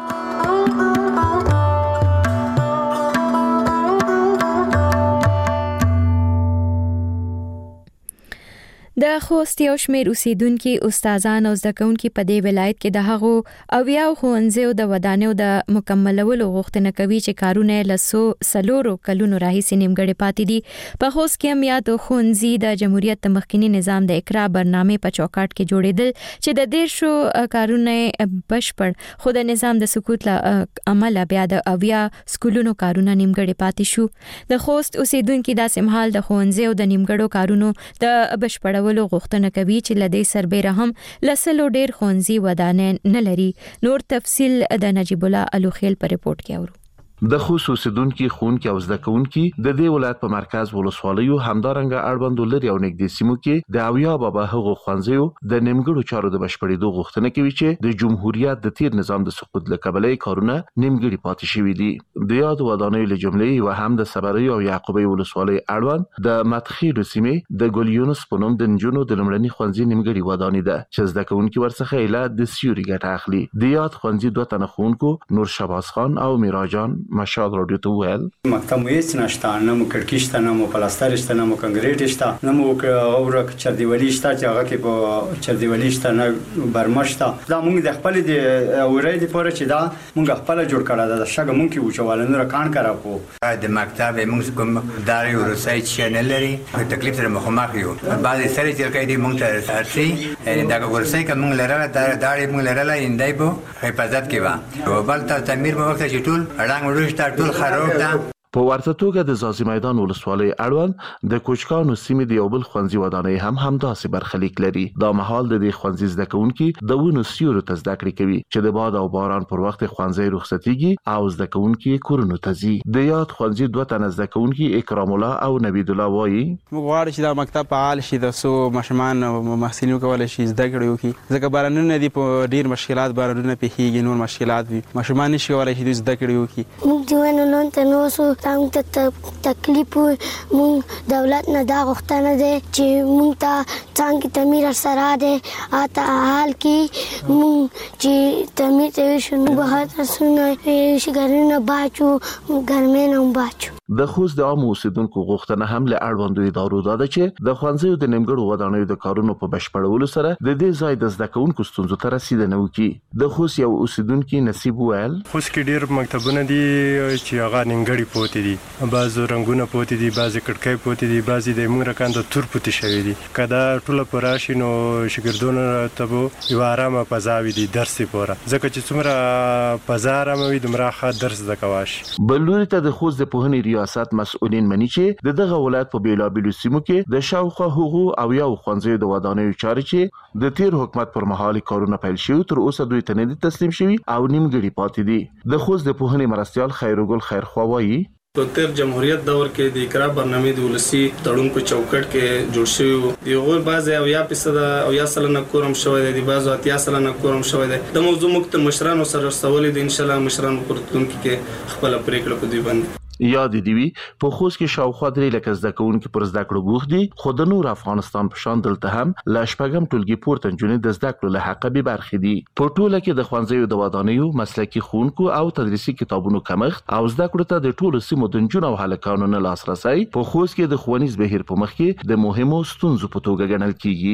د خوست یو شمېر اوسیدونکو استادان او زده کوونکو په دې ولایت کې د هغو اویا ښوونځیو د ودانیو د مکملولو غوښتنه کوي چې کارونه لسو سلورو کلونو راهیسې نیمګړي پاتې دي. په خوست کې هم یاد ښوونځي د جمهوریت د مخکنی نظام د اقرا برنامه په چوکاټ کې جوړېدل چې د دیرشو کارونه بشپړ خو د نظام د سقوط له عمله بیا د اویا سکولونو کارونه نیمګړي پاتې شو. د خوست اوسیدونکو د سمحال د ښوونځیو د نیمګړو کارونو د بشپړ ولو غوښتنه کوي چې لدې سربېره هم لسلو ډېر ښوونځي ودانۍ نه لري. نور تفصیل د نجیب الله الوخیل په ریپورت کې اورو. د خصوصیدونکو خونکو او زده کوونکو د دې ولایت په مرکز ولسوالیو همدارنګه اړوندو لري او نږدې سیمو کې د اویا بابا هغو ښوونځیو د نیمګړو چارو د بشپړېدو غوښتنه کوي چې د جمهوریت د تیر نظام د سقوط له کبله کارونه نیمګړي پاتې شوي دي. د یاد ودانیو له جملې و هم د صبري او یعقوبي ولسوالۍ اړوند د متخیلو سیمې د ګل یونس په نوم د نجونو د لومړني ښوونځي نیمګړي ودانۍ ده چې زده کوونکو ورڅخه اله د سیوري ګټه اخلي. د یاد ښوونځي دوه تنه ښوونکو نور شباز خان او میراجان مشال رادیو ته ویل مکتب هیڅ نشته، نه مو کړکۍ شته، نه مو پلاستر شته، نه مو کنکریټ شته، نه مو اورک چردیوالي شته چې هغه کې په چردیوالي شته، نه برمه شته. دا موږ د خپل د اورې د پوره چې دا موږ خپل جوړ کړه دا شګه موږ کې وچواله نه کان کرا کو د مکتب موږ کوم داري ورسای چینل لري تکلیف سره مخامخ یو بعض سره چې کوي موږ ته ارسي دا ورسای کوم لره داري موږ لره اندای په حفاظت کې و او بل ته تعمیر په وخت چې ټول اړنګ ورشته ټول خراب ده. په ورته توګه د زازي میدان ولسوالۍ اړوند د کوچکانو سیمې د یو بل ښوونځي ودانۍ هم همداسې برخلیک لري. دا مهال د دې ښوونځي زده کوونکي د ونو سیورو ته زده کړې کوي چې د باد او باران پر وخت ښوونځي رخصتیږي او زده کوونکي کورونو ته ځي. د یاد ښوونځي دوه تنه زده کوونکي اکرام الله او نوید الله وایي موږ غواړو چې دا مکتب فعال شي د څو ماشومان او محصلین وکولای شي زده کړې وکړي ځکه بارانونه دي په ډیر مشکلات بارانونه پیښیږي نور مشکلات وي ماشومان نشي کولای شي زده کړې وکړي. موږ دیوانو نن ته نو سو ته تکلیف مونږ دولت نه دا غوښتنه ده چې مونږ ته څنګه تعمیر سره ده اته حال کې مونږ چې تعمیر ته شنو به تاسو شي ګرنه باچو ګرمه نه باچو. د خوست د عام اوسیدونکو غوښتنه هم له اړوندو ادارو ده چې د ښوونځیو د نیمګړو ودانیو د کارونو په بشپړولو سره د دې ځای د زده کوونکو ستونزو ته رسیدنه وکړي. د خوست یو اوسیدونکو نصیب ویل خوست کې ډیر مکتبونه دي چې هغه نیمګړي پوتې دي، بعض رنگونه پوتې دي، بعض کټکۍ پوتې دي، بعض د موږ رکان د تور پوتې شوی دي. کدا ټوله پراشي نو شګردونو ته یو آرامه فضاوي دي درس پوره ځکه چې څومره فضا آرامه وي دومره ښه درس زده کواشي. بلوري ته د خوست د پوهنې ریاست مسؤلین مني چې د دغه ولایت په بیلابیلو سیمو کې د شاوخوا حقوق او یو ښوونځیو د ودانیو چارې چې د تیر حکومت پر مهال کارونه پیل شوي تر اوسه دوی ته نه دي تسلیم شوي او نیمګړي پاتې دي. د خوست د پوهنې مرستیال خیرګل خیرخوا وایي په تیر جمهوریت دور کې د اقرا برنامه د ولسی تړون په چوکټ کې جوړ شوی دی. غوړ باز او یا فیصد او یا سلنه کورم شوی دی، باز او یا سلنه کورم شوی دی. د موضوع مکتب مشرانو سره سوالې د ان شاء الله مشرانو پرتونکو کې خپل پریکړه په دی باندې یاد دی وی په خوست کې شاوخوا درې لکه زده کوونکي پر زده کړو بوخت دي خو د نور افغانستان په شان دلته هم لا شپږم ټولګي پورته نجونې د زده کړو له حقه به برخې دي. په ټوله کې د ښوونځیو د ودانیو مسلکي ښوونکو او تدریسي کتابونو کمښت او زده کړو ته د ټولو سیمو د نجونو او هلکانو نه لاسرسي په خوست کې د ښوونیز بهیر په مخ کې د مهمو ستونزو په توګه ګڼل کیږي.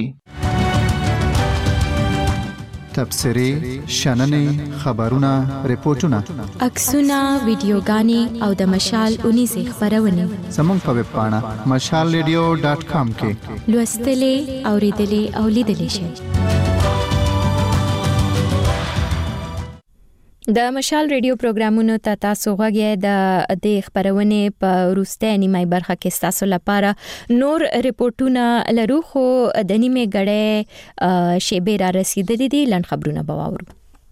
تبصرې، شننې، خبرونه، ریپورتونه، عکسونه، ویډیوګانې او د مشال اونیزې خبرونه زموږ په ویب پاڼه مشال ریډیو ډاټ کام کې لوستلې، اوریدلې او لیدلې شئ. د مشال ریډیو پروګرامونو ته تاسو غوږی د د خبرونه په روسته نیمه برخه کې تاسو لپاره نور ریپورتونه لرو خو د نیمه غړې شیبه را رسیدلې دي لن خبرونه بواورو.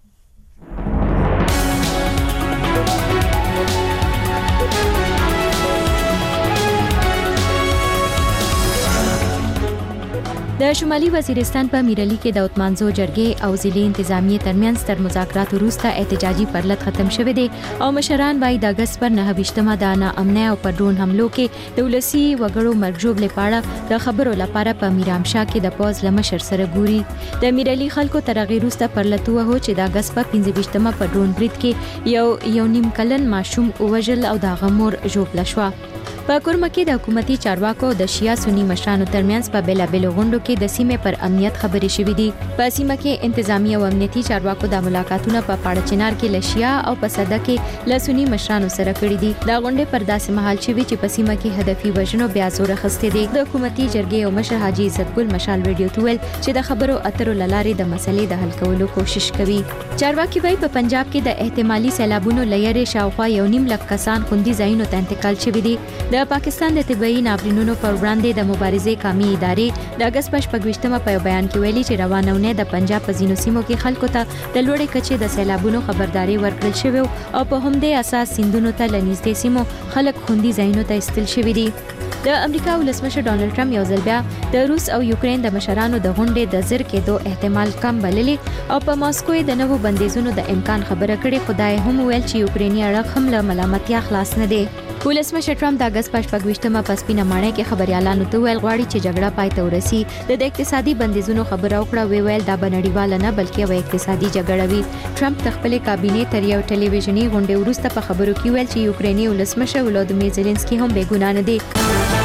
د شمالي وزیرستان په میرلی کې د اتمانزو جرګې او ضلعي انتظامیه ترمنځ تر مذاکرات وروسته احتجاجي پرلط ختم شوه دي او مشران وايي د اگست پر نه ویشتمه د نا امنه او پر ډرون حملو کې د ولسی وګړو مرجوب لپاره د خبرو لپاره په میرامشاه کې د پوز لمشر سره ګوري. د میرلی خلکو تر غیر وروسته پرلط وه چې د اگست په پنځه ویشتمه په ډرون برید کې یو یو نیم کلن ماشوم وژل او د غمور جوړ لشوا. په کورمه کې د حکومتي چارواکو د شیا سنی مشرانو ترمنځ په بیلا بیل غونډو کې د سیمې پر امنیت خبرې شوې دي. په سیمه کې انتظامی او امنیتي چارواکو د ملاقاتونه په پاړه چنار کې لشیا او په صده کې لسنی مشرانو سره کړې دي. دا غونډې پر داسې مهال شوې چې په سیمه کې هدفي وژنو بیا زور اخیستې دي. د حکومتي جرګې او مشر حاجی عزت ګل مشال ریډیو تویل چې د خبرو اترو لارې د مسلې د حل کولو کوشش کوي. چارواکي وايي په پنجاب کې د احتمالي سیلابونو لایره شاوخوا یو نیم لک کسان خوندي ځایونو ته انتقال شوي دي. د پاکستان د طبي ناورینونو پر وړاندې د مبارزې قومي ادارې د اگست په شپږ په بیان کې ویلي چې روانونه د پنجاب په ځینو سیمو کې خلکو ته د لوړې کچې د سیلابونو خبرداري ورکړل شوې او په همدې اساس سیندونو ته لنیزدې سیمو خلک خوندي ځایونو ته استل شوي دي. د امریکا ولسمشر ډانلډ ټرمپ یو ځل بیا د روس او یوکرين د مشرانو د غونډې د زر کېدو احتمال کم بللې او په ماسکو د نوو بندیزونو د امکان خبره کړې. خدای هم ویل چې یوکريني اړخ هم له ملامتیا خلاص نه دي. ولسمشر ټرمپ د اگست په شپږ ویشتمه په سپینه ماڼۍ کې خبريالانو ته ویل غواړي چې جګړه پای ته ورسي. د اقتصادي بندیزونو خبره وکړه وی ویل دا بنړیواله نه بلکې یو اقتصادي جګړه وي. ټرمپ د خپل کابینې تر یو ټلویزیونی غونډې وروسته په خبرو کې ویل چې یوکريني ولسمشر ولودیمیر زيلنسکي هم بې ګناه نه دي.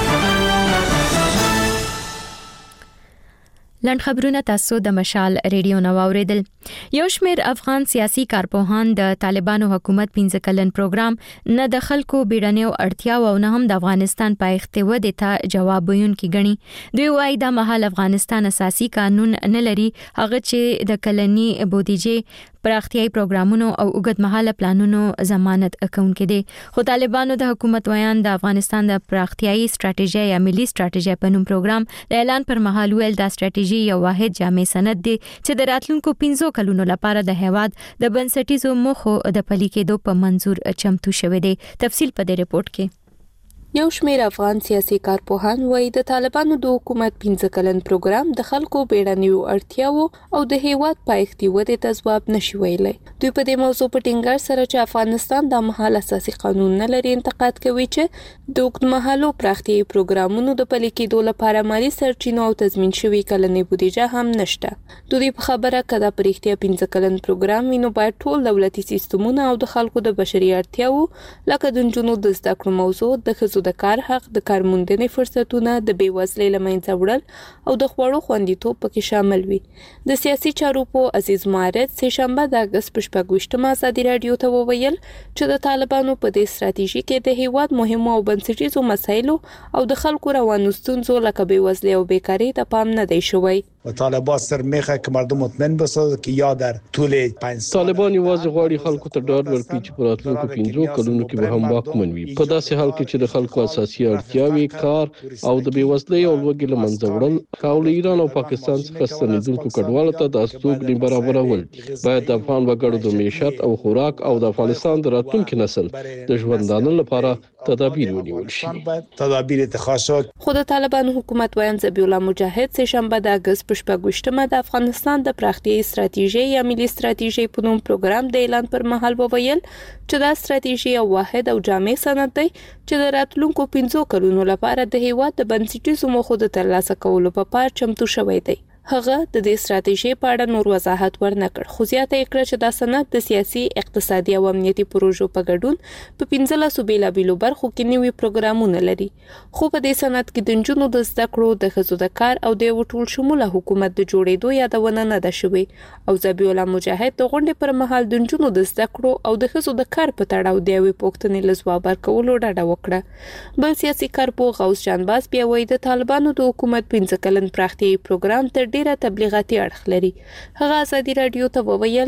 لند خبرونه تاسو د مشال ریډیو نو اوریدل. یو شمېر افغان سیاسي کارپوهان د طالبانو حکومت پنځه کلن پروګرام نه د خلکو بیړنیو اړتیاو او نه هم د افغانستان پایښت ودې ته جواب ویونکي ګڼي. دوی وايي د مهال افغانستان اساسي قانون نه لري هغه چې د کلنی بودیجې پراختیاي پروګرامونو او اوږد مهاله پلانونو ضمانت کوونکي دي. خو طالبانو د حکومت ویان د افغانستان د پراختیاي ستراتیژي یا ملي ستراتیژي په نوم پروګرام د اعلان پر مهال ویل دا ستراتیژي یو واحد جامع سند دی چې د راتلونکو پنځو کلونو لپاره د هیواد د بنسټیزو موخو د پلي کېدو په منظور چمتو شوی دی. تفصیل په دې رپورت کې. یو شمېر افغان سیاسي کارپوهان وایي د طالبانو د حکومت پنځه کلن پروګرام د خلکو بیړنیو اړتیاوو او د هیواد پایښتي ودې ته ځواب نشي ویلی. دوی په دې موضوع په ټینګار سره چې افغانستان د مهال اساسي قانون نه لري انتقاد کوي چې د اوږدمهالو پراختیايي پروګرامونو د پلي کېدو لپاره مالي سرچینو او تضمین شوی کلنۍ بودیجه هم نشته. دوی په خبره کده پرېختیا پنځه کلن پروګرام وینو باید ټول دولتي سیستمونه او د خلکو د بشري اړتیاوو لکه د نجونو د زده کړو موضوع د ښځو د کار حق د کارموندنې فرصتونه د بیوزلۍ له منځه وړل او د خوړو خوندیتوب پکې شامل وي. د سیاسي چارو په عزیز معرض سه شنبه د اگست په شپږ ویشتمه ازادي رادیو ته وویل چې د طالبانو په دې ستراتیژي کې د هیواد مهمو او بنسټیزو مسایلو او د خلکو روانو ستونزو لکه بیوزلۍ او بیکاری ته پام نه دی شوی. طالبان سر میخه که مردم مطمئن بسازه که یا در طول پنج سال طالبان یوازې غواړي خلکو ته ډاډ ورکړي چې په راتلونکو پنځو کلونو کې به هم واکمن وي. په داسې حال کې چې د خلکو اساسي اړتیاوې کار او د بیوزلۍ او لوږې له منځه وړل او له ایران او پاکستان څخه ستنېدونکو کډوالو ته د استوګنې برابرول دي. باید د افغان وګړو د معیشت او خوراک او د افغانستان د راتلونکي نسل د ژوندانه لپاره تدابیر ونیول شي. تدابیر اتخاذ شو. خو د طالبانو حکومت ویان ذبیح الله مجاهد سه شنبه د اگست په شپږ ویشتمه د افغانستان د پراختیايي ستراتیژي یا ملي ستراتیژي په نوم پروګرام د اعلان پر مهال وویل چې دا ستراتیژي یو واحد او جامع سند دی چې د راتلونکو پنځو کلونو لپاره د هیواد د بنسټیزو موخو د ترلاسه کولو په پار چمتو شوی دی. هغه د دې ستراتیژي په اړه نور وضاحت ورنکړ خو زیاته یې کړه چې دا سند د سیاسي اقتصادي او امنیتي پروژو په ګډون په پنځلسو بیلابیلو برخو کې نوي پروګرامونه لري. خو په دې سند کې د نجونو د زده کړو د ښځو د کار او د یو ټول شموله حکومت د جوړېدو یادونه نه ده شوې او ذبیح الله مجاهد د غونډې پر مهال د نجونو د زده کړو او د ښځو د کار په تړاو د یوې پوښتنې له ځواب ورکولو ډډه وکړه. بل سیاسي کارپوه غوث جان باز بیا وایي د طالبانو د حکومت پنځه کلن پراختیايي پروګرام تر ډیره تبلیغاتي اړخ لري. هغه ازادي رادیو ته وویل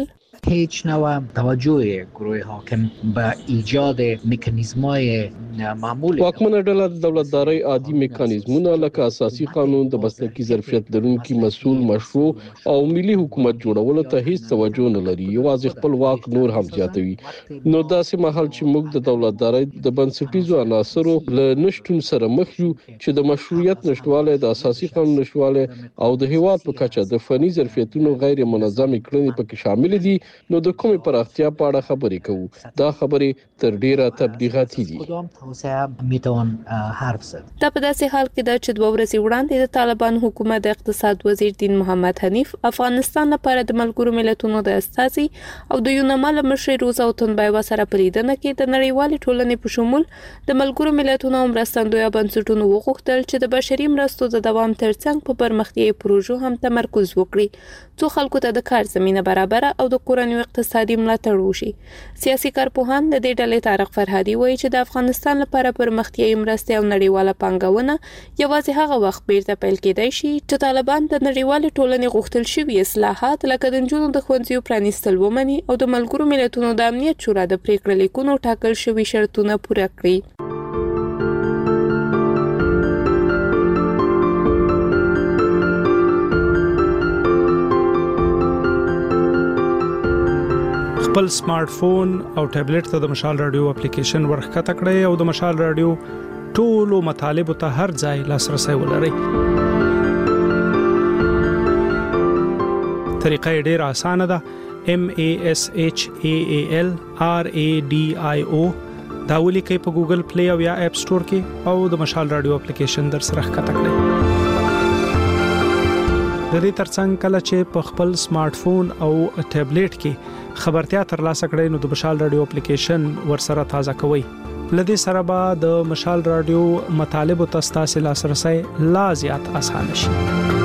هیچ نوع توجه گروه حاکم به ایجاد مکانیزم‌های معمول واکمنه ډله د دولتدارۍ عادي میکانیزمونه لکه اساسي قانون د مسلکي ظرفیت لرونکي مسؤل مشروع او ملي حکومت جوړولو ته هیڅ توجه نه لري، یوازې خپل واک نور هم زیاتوي. نو داسې مهال چې موږ د دولتدارۍ د بنسټیزو عناصرو له نشټون سره مخ یو چې د مشروعیت نشټواله، د اساسي قانون نشټواله او د هیواد په کچه د فني ظرفیتونو غیر منظم کړنې پکې شامل دي، نو د کومې پراختیا په اړه خبرې کوو. دا خبرې تر ډیره تبلیغاتي دي. دا په داسې حال کې ده چې دوه ورځې وړاندې د طالبان حکومت د اقتصاد وزیر دین محمد حنیف افغانستان لپاره د ملګرو ملتونو د استازي او د یونامال مشر روزا تنبایوا سره په لیدنه کې د نړیوالې ټولنې په شمول د ملګرو ملتونو مرستندویه بنسټونو وغوښتل چې د بشري مرستو د دوام ترڅنګ په پرمختیایي پروژو هم تمرکز وکړي، څو خلکو ته د کار زمينه برابر او د کورنیو اقتصادي ملاتړ وشي. سیاسي کارپوهان د دې ډلې طارق فرهادي وایي چې د افغانستان لپاره پرمختیایي مرستې او نړیواله پانګونه یوازې هغه وخت بیرته پیل کېدای شي چې طالبان د نړیوالې ټولنې غوښتل شوي اصلاحات لکه د نجونو د ښوونځیو پرانیستل ومني او د ملګرو ملتونو د امنیت شورا د پریکړې لیکونو ټاکل شوي شرطونه پوره کړي. خپل سمارټ فون او ټابلیټ ته د مشال رادیو اپلیکیشن ورخکته کړئ او د مشال رادیو ټولو مطالبه ته هر ځای لاسرسي ولرئ. طریقه ډیره اسانه ده. M A S H A A L R A D I O دا ولیکئ په ګوګل پلی او یا اپ سٹور کې او د مشال رادیو اپلیکیشن در سره ښکته کړئ. د دې ترڅنګ کله چې په خپل سمارټ فون او ټابلیټ کې خبرتیا ترلاسه کړئ نو د مشال رادیو اپلیکیشن ورسره تازه کوئ. لدې سره به د مشال رادیو مطالب او تاسو لاسرسي لا زیات اسانه شي.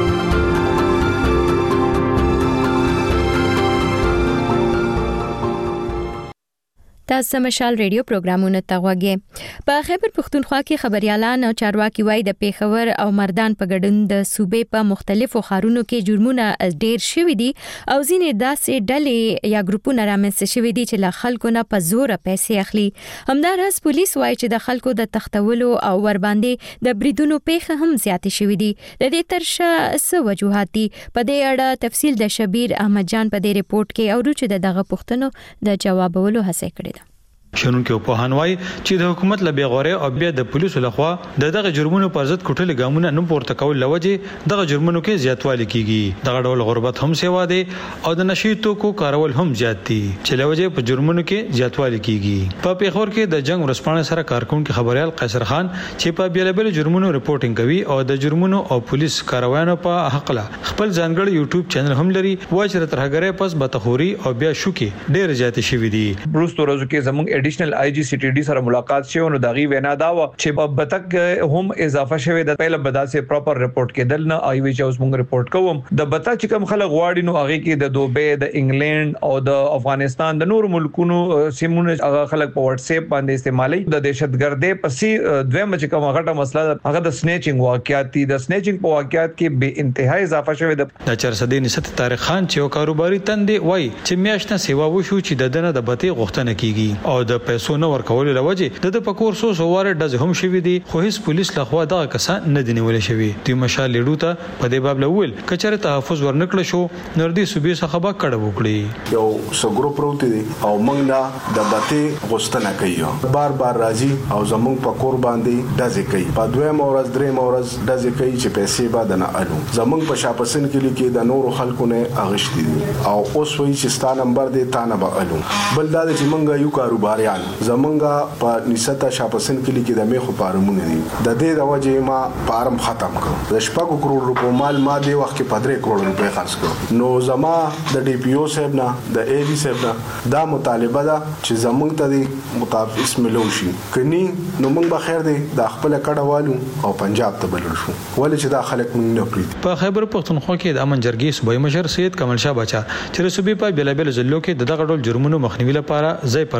تاسو مشال ریډیو پروګرامونه تاوګي. په خیبر پختونخوا کې خبريالان او چارواکي وای د پیښور او مردان په ګډون د صوبې په مختلفو ښارونو کې جرمونه ډېر شوي دي او ځینې داسې ډلې یا ګروپونه رامنځته شوي دي چې له خلکو نه په زور پیسې اخلي. همدارس پولیس وای چې د خلکو د تختولو او ور باندې د بریدونو پیښه هم زیاتې شوي دي. د دې ترشا څه وجوهات دي؟ په دې اړه تفصیل د شبیر احمد جان په دې ریپورت کې او چې دغه پوښتنو د جوابولو هڅه کړې ده. شنونکو په هنوای چې د حکومت له بیغوري او بیا د پولیسو لخوا د دغه جرمونو پر ضد کوټل ګامونه نه پورته کول لوجه دغه جرمونو کې زیاتوالی کیږي. دغه ډول غربت هم سیوا دي او د نشي توکو کارول هم زیات دي چې لوجه په جرمونو کې زیاتوالی کیږي. په پیښور کې د جنگ ورسپانه سره کارکونکو خبريال قیصر خان چې په بیلابل جرمونو ریپورتینګ کوي او د جرمونو او پولیس کاروانو په حق له خپل ځانګړی یوټیوب چینل هم لري. وایي چې ترهګره پس بتخوري او بیا شوکي ډېر زیات شوي دي. بروستو روزو کې زموږ ایډیشنل آی جی سی ټي ډي سره ملاقات شو نو دغه وینا دا و چې په بتک هم اضافه شوی د پهله بداسه پراپر ریپورت کېدل نه آی وی چې اوس موږ ریپورت کوم د بتا چې کوم خلک غواړي نو هغه کې د دوبه د انګلند او د افغانستان د نور ملکونو سیمونه هغه خلک په واتس اپ باندې استعمالي د دهشتګردۍ پسې دویم چې کوم غټه مسله هغه د سنیچینګ واقعیت دي. د سنیچینګ په واقعیت کې به انتهای اضافه شوی د چرسدي نسبت طارق خان چې کاروباري تندې وای چې میاشتنه سیوا وشو چې د دنه د بته غوښتنه کیږي او د پیسو نه ورکول لوجه د پکور سو سواره د هم شوی دي خو هیڅ پولیس لخوا دا کسان نه دی نیول شوی. د مشال لیډو ته په دې باب لول کچره تحفظ ورنکړ شو نردي صوبې څخه با کړه وکړي. یو سګرو پروت دي او موږ نه د بته غوښتنه کوي بار بار راځي او زموږ پکور باندې دځې کوي په دوه مورز درې مورز دځې کوي چې پیسې بعد نه الو زموږ په شاپسن کې لیکي د نورو خلکو نه اغشتي دي او اوس وایي چې ستا نمبر دې تا نه به الو بل دا چې موږ یو کاروباریان زمونږه په نستا شاپسن کې لیکي د میخو پارمونه دي د دې د وجه ما پارم ختم کړ د شپږ کروڑ روپو مال ما دی وخت کې پدری کروڑ روپے خرڅ کړ. نو زما د ډي پی او صاحب نه د ای ډي صاحب نه دا مطالبه ده چې زمونږ ته د مطابق اسم لوشي کني نو موږ به خیر دی د خپل کډوالو او پنجاب ته بلل شو ولې چې دا خلک موږ نه پریږدي. په خیبر پختونخوا کې د امن جرګې صوبایي مشر سید کمال شاه بچا چې صوبې په بیلابل ضلعو کې دغه ډول جرمونو مخنیوي لپاره ځای پر ځای جرګې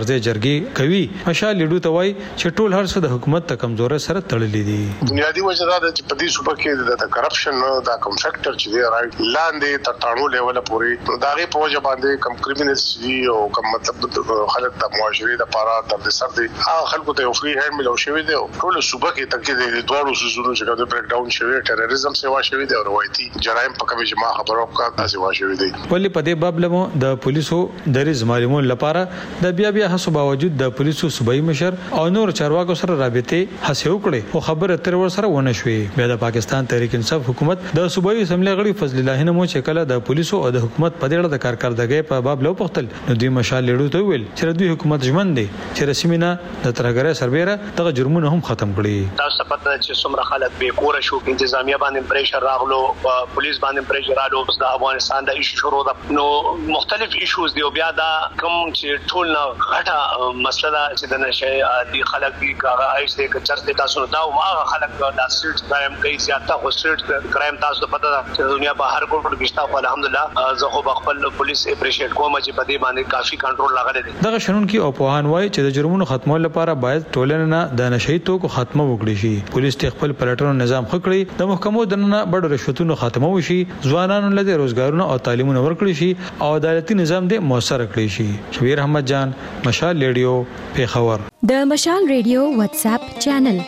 جرګې کوي. مشال لیډو ته وایي چې ټول هر څه د حکومت ته کمزوري سره تړلي دي. بنیادی وجه دا چې په دې صوبه کې د کرپشن دا کوم فیکټر چې دی راځي لاندې تر ټاڼو لیول پورې دا غي په وجه باندې کم کریمینلز دي او کم مطلب خلک د معاشري د پاره د سر دي هغه خلکو ته فری هاند ملو شوی دی. ټول صوبه کې تکي د دوړو سوزونو چې د بریک ډاون شوی ټیرریزم سیوا شوی دی او روایتي جرایم په کومه جما خبرو کا تاسو واشوي دي. ولې په دې باب لمو د پولیسو د ریز معلومات لپاره د بیا بیا هڅو باوجود د پولیسو صوبایي مشر او نور چارواکو سره رابطه هڅه وکړي او خبره تر ور سره ونه شوې. بیا د پاکستان تحریک انصاف حکومت د صوبایي اسمبلی غړي فضل الله نمو چې کله د پولیسو او د حکومت په ډېر د کارکړدګۍ په باب لو پختل نو دوی مشال لیډو ته ویل چې دوی حکومت ژمن دي چې رسمینا د ترګره سربېره دغه جرمونه هم ختم کړي. تاسو پته چې څومره خلک به کور شو انتظامیه باندې پریشر راغلو پولیس باندې پریشر راغلو د افغانستان د ایشو شروع ده نو مختلف ایشوز دی او بیا دا کوم چې ټول نه غټه مسله چې د نشه دي خلک دي کاغه ایس دې کچر دې تاسو دا او هغه خلک د سټریټ کرایم کوي زیاته خو سټریټ کرایم تاسو پته ده چې دنیا په هر کوټ کې شته. الحمدلله زه خو خپل پولیس اپریشیټ کوم چې په دې باندې کافي کنټرول لاغله دي. دغه شنونکو او پوهان وایي چې د جرمونو ختمولو لپاره باید ټولنه نه د نشئی توکو ختمه وکړي شي. پولیس ته خپل پلټنو نظام خکړي د محکمو دننه بډ رشوتونو ختمه وشي ځوانانو لدې روزګارونه او تعلیمونه ورکړي شي او عدالتي نظام دې موثر کړي شي. شبیر احمد جان مشال ریډیو پیښور. د مشال ریډیو واتس اپ چینل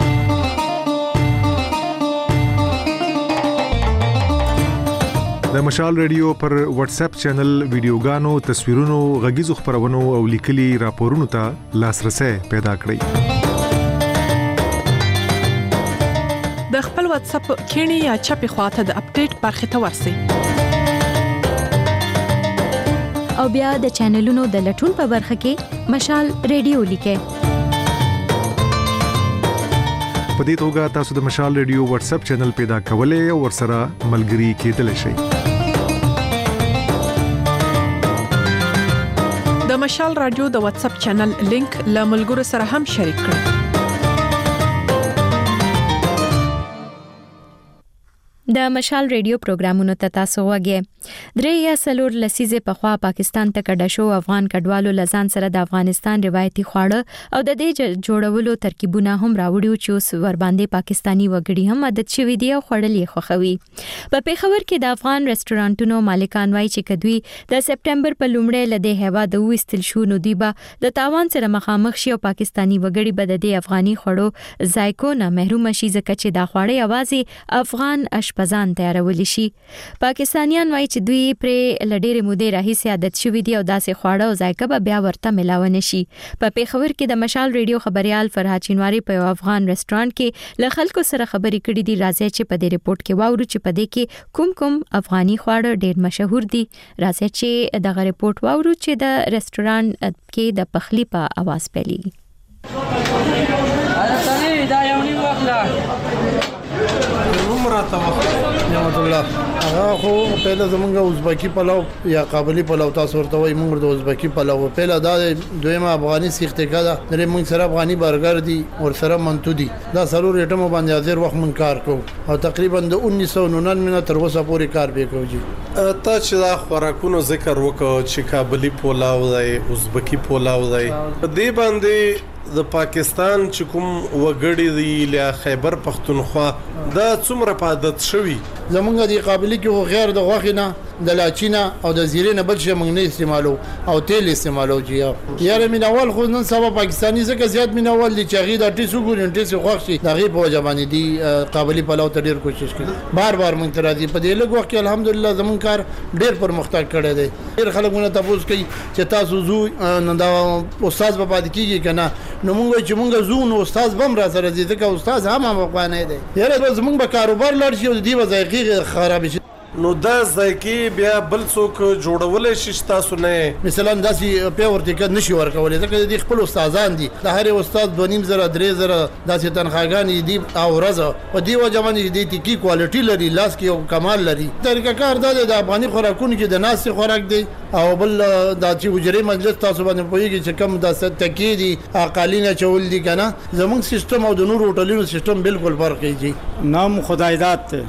د مشال ریډیو پر واتس اپ چینل ویډیوګانو تصویرونو غږیزو خبرونو او لیکلي راپورونو ته لاسرسي پیدا کړئ. د خپل واتس اپ کینی یا چپی خواته د اپډیټ برخه ته ورسئ او بیا د چینلونو د لټون په برخه کې مشال ریډیو لیکئ. په دې توګه تاسو د مشال ریډیو واتس اپ چینل پیدا کولای او ورسره ملګري کېدلی شئ. د مشال رادیو د واتس اپ چینل لینک له ملګرو سره هم شریک کړئ. د مشال ریډیو پروګرامونو ته تاسو وګورئ. درې یا څلور لسیزه په خوا پاکستان ته کډه شو افغان کډوالو لزان سره د افغانستان روایتي خواړه او د دې جوړولو ترکیبونه هم راوړیو چې اوس ور باندې پاکستانی وګړي هم عادت شوي دي او خړل یې خوخوي. په پیښور کې د افغان ریسټورانټونو مالکان وایي چې کدوې د سپټمبر په لومړۍ لده هوا د وستل شو نو دی به د تاوان سره مخامخ شي او پاکستانی وګړي به د افغاني خړو ذایقو نه محروم شي ځکه چې دا خواړه یوازې افغان اشپزان تیارول شي. پاکستانیان وایي چې دوی پرې لډېره مودې راهیسې عادت شوي دي او داسې خواړه او ذایقه به بیا ورته ملاوه نشي. په پیښور کې د مشال ریډیو خبريال فرحات چینواری په یو افغان ریسټورانټ کې له خلکو سره خبرې کړې دي. راځي چې په دې ریپورت کې واورو چې په دې کې کوم کوم افغاني خواړه ډېر مشهور دي. راځي چې دغه ریپورت واورو چې د ریسټورانټ کې د پخلی په आवाज پیلېږي. دا یو نیو واخله عمره توخ نعمت الله هغه خو پهله زمونږ ازبکی پلاو یا قابلی پلاو تاسو ورته وایي موږ د ازبکی پلاو پهله دا دویمه افغاني سیخته کده درې موږ سره افغاني برګر دي ور سره منتو دي دا سرور ایټم باندې حاضر وخت من کار کو او تقریبا د انیس سو ننانوي تر اوسه پورې کار به کوي. تا چې دا خوراکونو ذکر وکړو چې قابلی پلاو دی ازبکی پلاو دی دې باندې د پاکستان چې کوم وګړي دی له خیبر پختونخوا دا څومره پادت شوی زمونږ دی قابلیت کې غیر د غوښنه د لاچینه او د زیره نه بل شي موږ نه استعمالو او تیل استعمالو چې یاره من اول خو نن سبا پاکستانی زکه زیات من اول دي چې غي د ټیسو ګورین ټیسو خوښي دغه په وجبانی دي قابلیت په لو ته ډیر کوشش کوي بار بار موږ تر دې په دې لګ وخت الحمدلله زمون کار ډیر پرمختګ کړی دی. ډیر خلکونه تاسو کوي چې تاسو زو نن دا استاد په پاد کیږي کنه نو موږ چې موږ زو نو استاد بم را سره دي ځکه استاد هم افغان دی یاره زمون به کاروبار لړ شي او دی وظایقي خراب شي نو دا ځکه بیا بل څوک جوړول شي تاسو نه مثلا داسې په ورته کې نشي ورکولې ځکه د خپل استادان دي د هر استاد دوه نیم زره درې زره داسې تنخواګانې دي او ورځ په دی وجه باندې د ټیکی کوالټي لري لاس کې او کمال لري طریقه کار دا د افغاني خوراکونو کې د ناس خوراک دی او بل د چې وجري مجلس تاسو باندې پوهیږي چې کم د ستکی دي اقالینه چول دي کنه زمونږ سیستم او د نور هوټلونو سیستم بالکل فرق کوي. نام خدایداد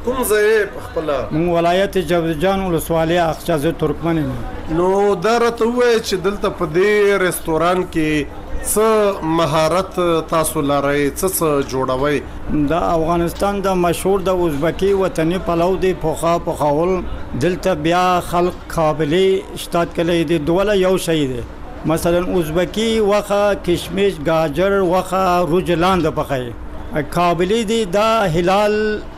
کوم ځای په خپل؟ مونږ ولایت جوزجان ولسوالۍ اقچه ترکمن. نو دا راته وایي چې دلته په دې ریستوران کې څه مهارت تاسو لرئ، څه څه جوړوي؟ د افغانستان د مشهور د ازبکی وطني پلو دی پوخا پخول دلته بیا خلق قابلی اشتاد کلی دی دوله یو شی دی. مثلا ازبکی وخه کشمش گاجر وخه روجلان د پخای قابلی دی دا هلال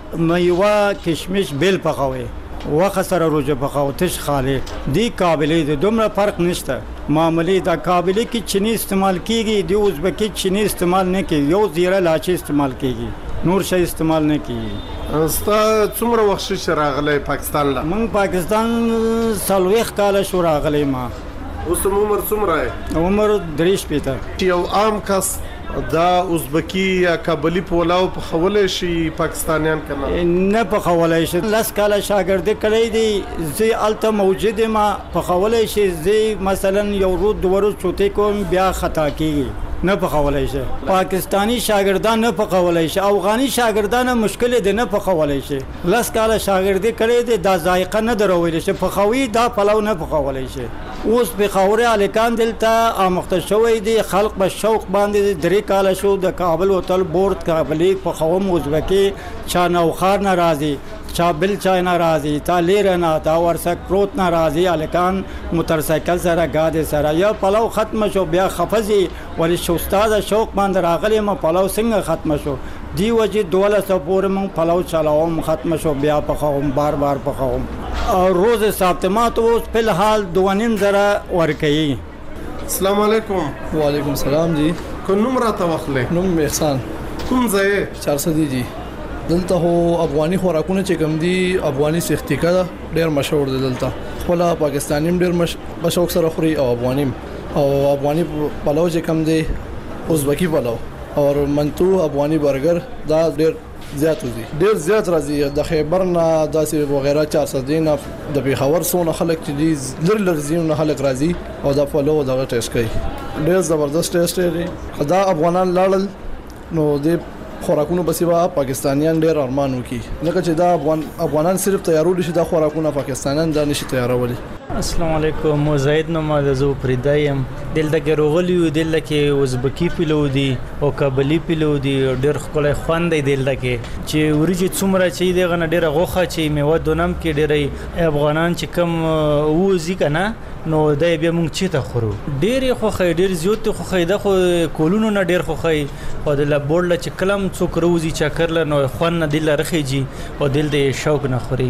میوه کشمش بیل پخوي وخه سره روجه پخاو تش خاله دی قابلی دی دومره فرق نشته. معمولی دا قابلی کی چینی استعمال کیږي دی ازبکی چینی استعمال نه کیږي یو زیره لاچی استعمال کیږي نور شی استعمال نه کیږي. ستا څومره وخت چې راغلی پاکستان لا؟ من پاکستان سلويخ کال شو راغلی ما. اوس عمر څومره؟ عمر دریش پیته. یو عام کس دا ازبکی یا کابلی پولاو په خولې شي پاکستانیان کنه نه په خولې شي. لاس کاله شاګرد کړی دی زی الته موجود ما په خولې شي زی مثلا یو رود دوه چوتې کوم بیا خطا کیږي نه په خولې شي. پاکستانی شاګردان نه په خولې شي. افغاني شاګردان مشکل دي نه په خولې شي. لاس کاله شاګرد کړی دی دا ذایقه نه دروي شي په خوي دا پلو نه په خولې شي. اوس په خوره الکان دلته امخته شوی دی خلق په شوق باندې درې کال شو د کابل هوتل بورډ کابلی په خوم ازبکی چا نوخار ناراضي چا بل چا ناراضي تا لیر نه تا ورسک پروت ناراضي الکان موټرسایکل سره گاډي سره یا پلو ختم شو بیا خفزي ولی شو استاد شوق باندې راغلی ما پلو څنګه ختم شو دی وجه دوله سپور مون پلو چلاوم ختم شو بیا په خوم بار بار په خوم روز ساعتمات اوس په الحال دوانین زره ورکي. السلام علیکم. وعلیکم السلام جی. کوم نوم راته واخلې؟ نوم احسان. کوم ځای؟ چار صدی جی. دلته هو افغاني خوراکونه چې کوم دي افغاني سختیکا ډیر مشهور دي دلته. خپل پاکستانیم ډیر مشهور سره خوري او افغانیم او افغاني پلو چې کوم دي ازبکی پلو او منتو افغاني برګر دا ډیر زیات دي ډیر زیات راځي د خیبر نه داسې وغیرہ چار صدی نه د پیښور سونه خلک چې دي لر لرزین نه خلک راځي او دا پلو دا ټیسټ کوي ډیر زبردست ټیسټ دی. خدا افغانان لاړل نو د خوراکونو بسیوا پاکستانیان ډیر ارمان وکي لکه چې دا افغان افغانان صرف تیارول شي دا خوراکونه پاکستانیان دا نشي تیارولي. السلام علیکم. مزید نو ما د زو پردایم دلته کې روغلیو دلته کې ازبکی پلو دي او کابلی پلو دي ډیر خپل خوان دی دلته کې چې ورجی څومره چې دی غن ډیر غوخه چې میوه دونم کې ډیر افغانان چې کم وځي کنه نو دای بیا مونږ چې ته خورو ډیر خو خې ډیر زیات خو خې د خو کولونو نه ډیر خو خې او د لبورل چې کلم څوک روزي چکرل نو خوان نه دل رخیږي او دل دې شوق نه خوري.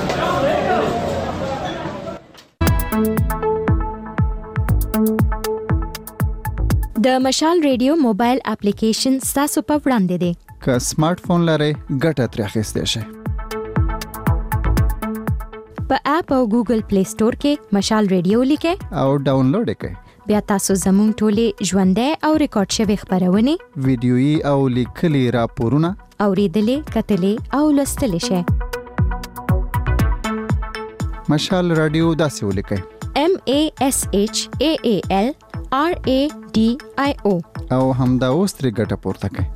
د مشال ریډیو موبایل اپلیکیشن ستاسو په وړاندې دی. که سمارټ فون لرئ ګټه ترې اخیستئ شئ. په اپ او ګوګل پلی سٹور کې مشال ریډیو لیکئ او ډاونلوډ یې کړئ. بیا تاسو زموږ ټولې ژوندۍ او ریکارډ شوی خبرونه ویډیويي او لیکلي راپورونه اوریدلې کتلې او لوستلې شئ. مشال رادیو داسې ولیکئ M A S H A A L R A D I O او همدا اوس ترې ګټه پورته کړئ.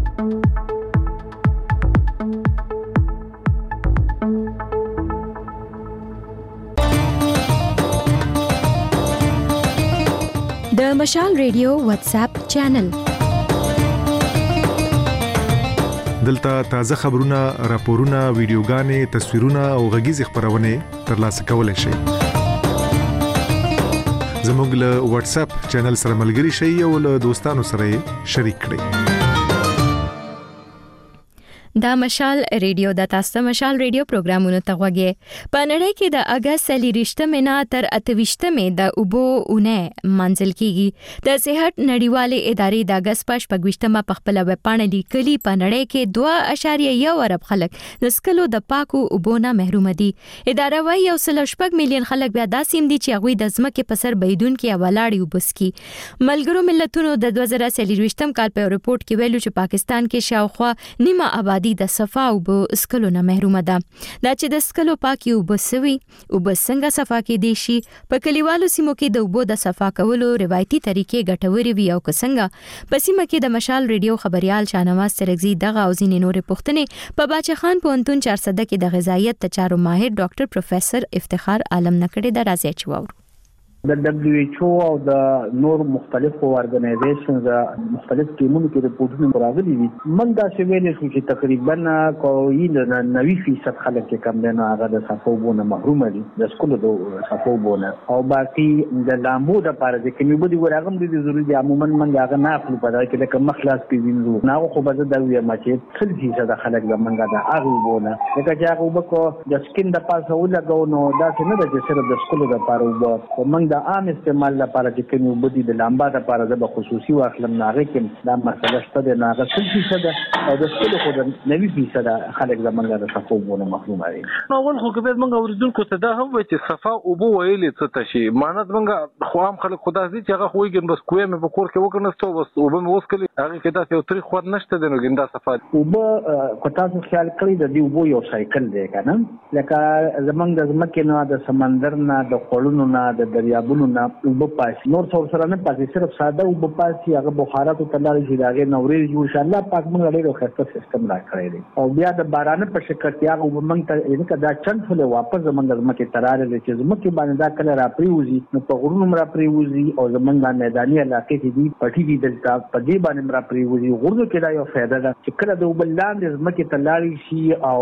د مشال ریډیو واتس اپ چینل دلته تازه خبرونه، راپورونه، ویډیوګانې، تصویرونه او غږیز خبرونه ترلاسه کولای شئ. زموږ له واتس اپ چینل سره ملګري شئ او له دوستانو سره شریک کړئ. دا مشال ریډیو د تاسو مشال ریډیو پروګرامونو ته غوږی په نړۍ کې د اگست سلیریشتمه نه تر اتويشتمه د اوبو اونه منځل کیږي. د صحت نړیوالې ادارې د اگست پښ پګوشتمه په خپل ویب پاڼه لیکلي په نړۍ کې دوه اعشاریه یو ارب خلک د سکلو د پاکو اوبو نه محروم دي. اداره وايي یو سل شپږ میلیون خلک بیا داسیم دي چې هغه د ځمکې په سر بيدون کې ولاړی وبسکي. ملګرو ملتونو د دوه زره سلیریشتم کال په ریپورت کې ویلو چې پاکستان کې شاوخوا نیمه آبادی دی د صفا او به اسکلو نه محروم ده دا چې د اسکلو پاکي او بسوي او بسنګ صفا کې دي شي په کلیوالو سیمو کې د اوبو د صفا کولو روایتي طریقې ګټوري وي او کسنګ په سیمه کې د مشال ریډیو خبريال شاهنواز ترغزي دغه او ځینې نورې پوښتنې په باچا خان پوهنتون چار سده کې د غذایت ته چارو ماهر ډاکټر پروفیسور افتخار عالم نکړې د راځي چوور د دبليو ایچ او او د نور مختلفو ارګنایزیشنز مختلف ټیمونو کې رپورټونه راغلي دي من دا چې ویل شو چې تقریبا کوی د نوي فیصد خلک کې کم نه هغه د صفوبونه محروم دي د سکولو د صفوبونه او باقي د لامبو د پاره چې کومې بده ورغم دي ضروري دي عموما من هغه نه خپل په دا کې د کوم خلاص پیوینځو نه خو به دا ویه ما چې څل فیصد خلک زمونږ د هغه بونه لکه چې هغه وبکو د سکین د پاسه ولګو نو دا څه نه د صرف د سکولو د پاره وبو من د عام استعمال لپاره چې کوم وبدي د لامبا لپاره د خصوصي واخلم ناغه کې دا مسله شته د ناغه څل فیصد او د سکولو خو د نوي فیصد خلک زمونږ د صفوبونه محروم دي نو ول خو کې موږ اوریدونکو ته دا هم وایي چې صفا او بو ویلې څه تشي مانه موږ خو هم خلک خدا دې چې هغه خوېګن بس کوی مې په کور کې وکنهستو بس او به مې وسکلي هغه کې دا یو تاریخ خو نشته د نو ګندا صفا او به کو تاسو خیال کړی د دې وبو یو سایکل دی کنه لکه زمونږ د ځمکې نه د سمندر نه د خړونو نه د دریابونو وب پاسي نور څور سره نه پاسي صرف ساده وب پاسي هغه بخارات او تلل شي داغه نورې جوړ شي الله پاک موږ ډېر خسته سیستم را کړی دی او بیا د باران په شکل کې هغه وب موږ ته یعنی کدا چند فله واپس زمونږ زمکه تراره لري چې زمکه باندې دا کله را پریوزي نو په غرونو را پریوزي او زمونږ میداني علاقې کې دي پټي دي دلته په دې باندې را پریوزي غرونو کې دا یو فائدہ ده چې کله د وبلان د زمکه تلل شي او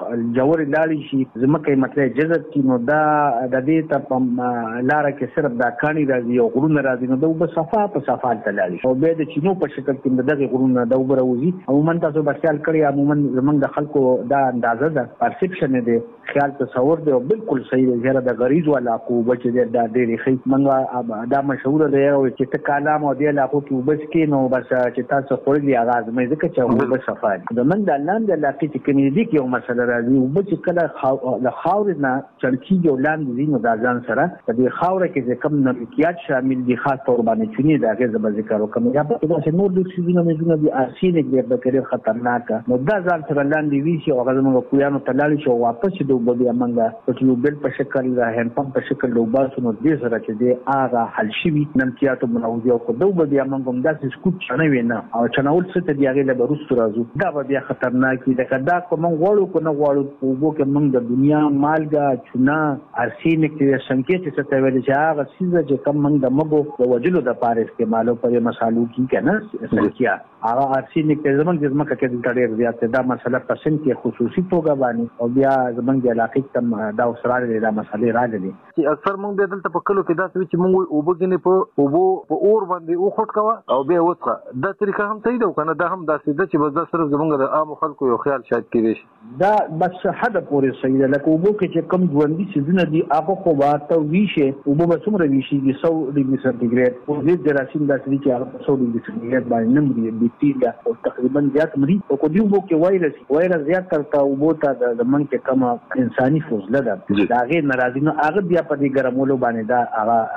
جوړ لاړ شي زمکه مطلب جذب کی نو دا د دې ته لار کې صرف دا کانی راځي او غرونه راځي نو د وب صفا په صفا تلل او به د چینو په شکل کې دغه غرونه د وب راوځي عموما تاسو به خیال کړی عموما زمونږ د خلکو دا اندازه ده پرسپشن دی خیال تصور دی او بالکل صحیح دی زیاده د غریز ولا کو بچ دی دا ډېری خې منګه دا مشهور دی او چې ته کلام او دی علاقو کې وبس کې نو بس چې تاسو خوري آغاز مې ځکه چې وب صفا د من د لاندې علاقې چې کومې دي کې یو مسله راځي وب چې کله د خاور نه چړکی یو لاندې دي نو دا ځان سره د دې خاور کې کوم نمکیات شامل دي خاص تور باندې چونی دا غږ به ذکر وکم یا په دا چې نور د سیزونه مزونه دي ارسینک دی د کړي خطرناک نو دا ځان سره لاندې وی شي او هغه موږ کویانو تلل شي واپس د وبدي امنګه په ټیوبل په شکل را هند پمپ په شکل لوباسو نو دې سره چې دی هغه حل شي نمکیات منوزي او کو د وبدي امنګه دا چې سکوت چنه وینا او چناول څه ته دی هغه له روس راځو دا به بیا خطرناک دي دا کوم غوړو کو نه غوړو وګو کې موږ د دنیا مالګه چونه ارسینک چې شنکې چې څه ویل چې هغه سیزه چې کم من د مګو د وجلو د پاره استعمالو پر مسالو کې کنه سلکیا هغه ارسینک ته زمونږ د ځمکه کې د ډېر زیات دا مسله پسند کې خصوصي توګه باندې او بیا زمونږ د علاقې تم دا اوسراله د مسالې راغلي چې اکثر موږ د دلته په کلو کې دا چې موږ وبګنې په اوبو په اور باندې او خټ کوا او بیا وڅخه دا طریقه هم صحیح ده کنه دا هم دا سیده چې بس دا صرف زمونږ د عام خلکو یو خیال شاید کېږي دا بس حد پورې صحیح ده لکه وبو کې چې کم ژوندۍ سيزونه دي هغه خو واته ویشه وبو به څومره ویشي د سو ډیګري سنټیګریډ او د جراثیم د اصلي چې هغه سو ډیګري سنټیګریډ باندې نمبري بیکټیریا او تقریبا زیات مري او کو دی وبو کې وایرس وایرس زیات ترته وبو ته د من کې کم انساني فضله ده دا غیر ناراضي نو هغه بیا په دې ګرمولو باندې دا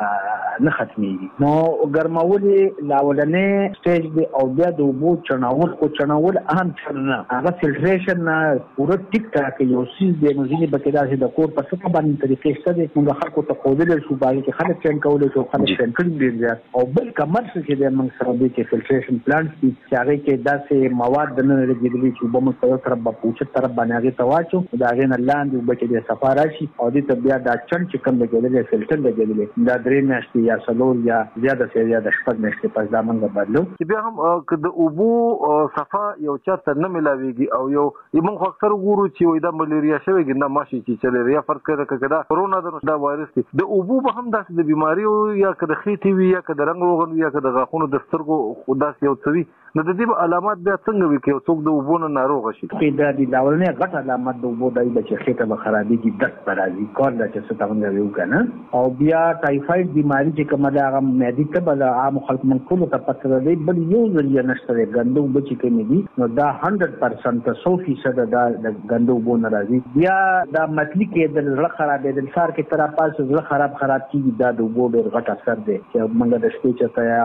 هغه نه ختميږي نو ګرمول لاولنې سټیج دی او بیا د وبو چناول او چناول اهم چنه هغه فلټریشن نه پوره ټیک ټاک یو سیس دی نو ځینې بکیدا چې د کور په څه باندې طریقې شته دي موږ خلکو ته خودل شو باندې چې خلک چن کولای شو خلک چن کړي دي او بل کمرس چې د موږ سره د فلټریشن پلانټ چې هغه کې داسې مواد د نن لګیدلي چې به موږ په طرف په پوښتنه طرف باندې هغه تواچو دا غین لاندې وبکې د سفاره شي او د بیا دا چن چې کوم لګیدل فلټر لګیدل دا درې میاشتې یا سلور یا زیاده سي زیاده شپږ میاشتې پس دا موږ بدلو چې بیا هم د اوبو صفا یو چاته نه ملاويږي او یو موږ اکثر ګورو چې وای دا ملیریا شوی ګنده ماشي چې چلے یا فرض کړه کړه دا کرونا دا وایرس دی د اوبو به هم داسې د بیماری یا کده خېټي وي یا کده رنګ روغن وي یا کده غاښونو د سترګو خداس یو څوي نو د دې علامات بیا څنګه وي کې څوک د اوبو نه ناروغ شي دا د لاولنې غټ علامات د اوبو دای چې خېټه به خرابېږي دست برازي کار دا چې څه څنګه ویو کنه او بیا ټایفاید بیماری چې کومه دا هغه معدي ته بل عام خلک منقول ته پته دی بل یو ځل نشته غندو بچی کوي دي نو دا صد درصد سو فیصد دا غندو بو ناراضي بیا دا متلی کې د زړه خرابې د سار کې تر پاسه زړه خراب خراب کیږي دا د اوبو ډېر غټ اثر دی چې موږ د شپې چې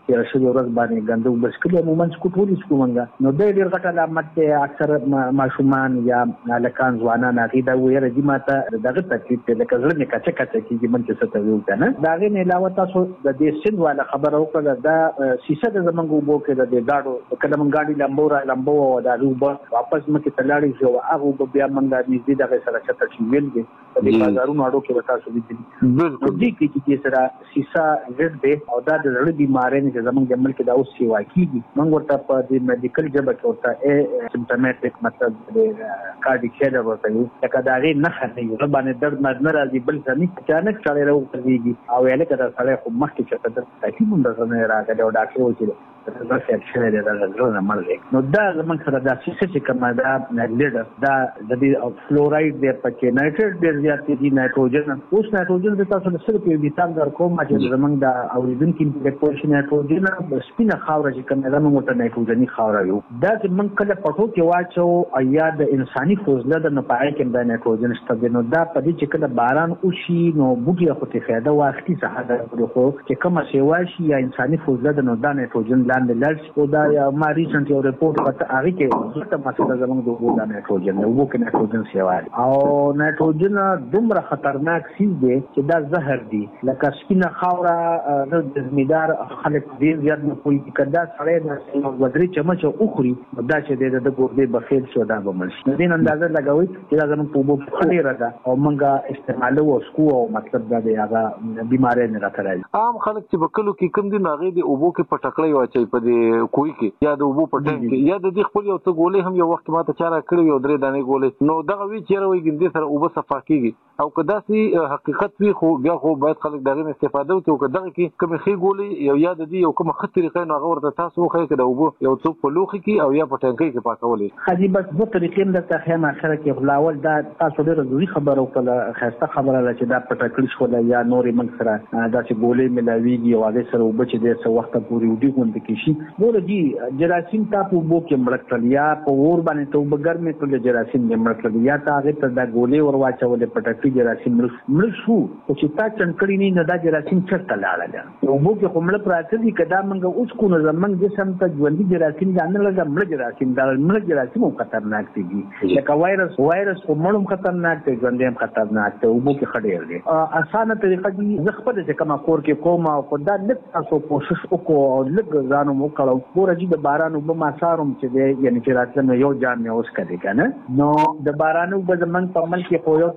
تیر شوی ورځ باندې ګندو بس کله عموما سکوټولي سکومنګا نو د ډیر غټه علامت ته اکثر ماشومان یا لکان ځوانان هغه دا ویره دي ماته دغه تکلیف ته لکه زړه نه کچه کچه کیږي من څه ته ویل کنه دا غي نه علاوه تاسو د دې سند والا خبر او کړه دا سیسه د زمنګ وبو کې د گاډو کله من گاډي لمبو را لمبو او دا روبه واپس مکه تلاړي شو هغه بیا منګا نږدې دغه سره چته شي ویل دي په بازارونو اړو کې وتا سو دي بالکل دي کې چې سره سیسا زړه دې او دا د زړه بیماری نه زمنګ د ملک دا اوس سی واکیږي موږ ورته په دې میډیکل جبه کې ورته ا سیمپټومټیک مطلب د کارډیکیډر ورته یو لکه دا غي نه خني یو باندې درد نه راځي بل څه اچانک سره راوځي او یاله کړه سره خو مخکې چې د تاکي مونږ نه راغلی او ډاکټر و چې دا څه شي دا زړه مرګ نو دا زمونږ سره دا چې کومه دا لیډر دا د دې فلوراید د پکې نایټریټ ډیر زیات دي نایټروجن اوس نایټروجن د تاسو سره په مثال در کوم چې زمونږ د اوریدونکو په پورشن نایټروجن سپینه خاور چې کومه زمونږ ته نایټروجني خاور یو دا چې موږ کله پټو کې واچو یا د انساني فوزله د نپای کې د نایټروجن شته نو دا په دې چې کله باران وشي نو بوټي خو ته فایده واخلي څه دا خو چې کومه سیوا شي یا انساني فوزله د نو د نایټروجن لاندې لړ او دا ما ریسنټ یو ریپورت پته هغه کې څه مسله زموږ د وګړو د نایټروجن نو وګړو نایټروجن سیوا او نایټروجن دومره خطرناک سیز دی چې دا زهر دی لکه سپینه خاوره د زمیدار خلک ډیر زیات نه کوي کدا سړی د ودري چمچ او خوري دا چې د ګوردې بخیل شو دا به مل شي دین اندازه لګوي چې دا زموږ په وګړو کې راځي او موږ استعمال وسکو او مطلب دا دی هغه بیماری نه راځي عام خلک چې بکلو کې کم دي ناغې دی اوبو کې پټکړې واچي په دې کوی کې یا د اوبو پټنګ کې یا د دې خپل یو څه ګولې هم یو وخت ماته چاره کړی یو درې دانې ګولې نو دغه وی چیرې وي ګندې سره اوبه صفا کیږي او کدا سي حقیقت وی خو بیا خو باید خلک دغه استفاده وکړي او دغه کې کوم خې ګولې یو یا د دې یو کوم خطر طریقې نو هغه ورته تاسو خو کې د اوبو یو څو په لوخي کې او یا په ټانکي کې پاکولې خدي بس دوه طریقې د تخیم اخره کې خلاول دا تاسو ډېر ضروري خبره وکړه خاصه خبره ده چې دا پټکړی شو یا نورې من سره دا چې ګولې ملاويږي او هغه سره وبچ دې څه وخت پورې وډي غونډ کې شي نور دي جراثیم تاسو وبو کې مړکل یا په ور باندې ته وبګر مې ټول جراثیم دې مړکل یا هغه ته دا ګولې ور واچولې پټکړی جراثیم مړ شو او چې تا چنکړی نه دا جراثیم چرته لاړل وبو کې کومړ پراته دي کدا منګه اوس کو نه زمنګ جسم ته ژوندۍ جراثیم ځان له مړ جراثیم دا مړ جراثیم خطرناک دي لکه وایرس وایرس کومړم خطرناک دي ژوندۍ هم خطرناک دي وبو کې خډیر دي اسانه طریقه دي زخپل چې کما کور کې کومه او دا لږ تاسو کوشش وکړو او لږ ځانو وکړو ګورځي د بارانو به ماساروم چې دی یعنی چې راتلنه یو جام نه اوس کړي کنه نو د بارانو به زمنګ په ملک کې پویو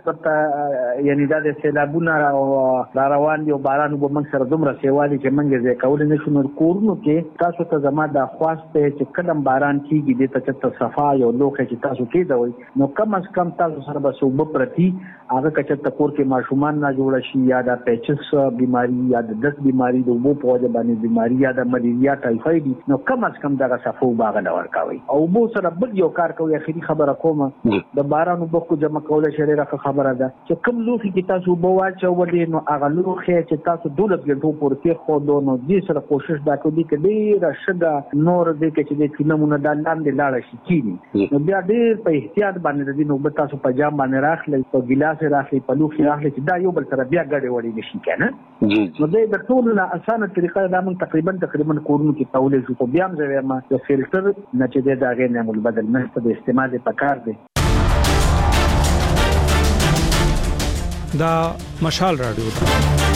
پته یعنی دا د سیلابونه او روان دي بارانو به موږ سره دومره سیوالي چې موږ یې کول نه شو نو کورونو کې تاسو ته زما د خواسته چې کلم باران کیږي د ته چې صفا یو لوخه چې تاسو کې دوی نو کم از کم تاسو سره به صوب پرتی هغه کچته کور کې ماشومان نه جوړ شي یا د پیچس بیماری یا د دس بیماری د وبو په وجه باندې بیماری یا د ملیریا ټایفاید نو کم از کم دغه صفو باغ نه ورکوي او وبو سره بل یو کار کوي اخیری خبره کوم د بارانو بکو جمع کول شریره خبره ده چې کم لوخي کې تاسو وبو واچو ولې نو هغه لوخه چې تاسو دولت ګټو پورته خو نو دې سره کوشش دا کوي چې ډیر شګه نور دې کې چې د فلمونو د لاندې لاړ شي کینی نو بیا ډیر په احتیاط باندې د نو تاسو په جام باندې راخلې په ګلاس راخلې په لوخي راخلې چې دا یو بل سره بیا ګډه وړي نشي کنه نو دې د ټول نه اسانه طریقه دا من تقریبا تقریبا کورونو کې تولې شو په بیا هم زه ما د فلټر نه چې د داغې نه مول بدل نه ست د استعمال پکار دی دا مشال رادیو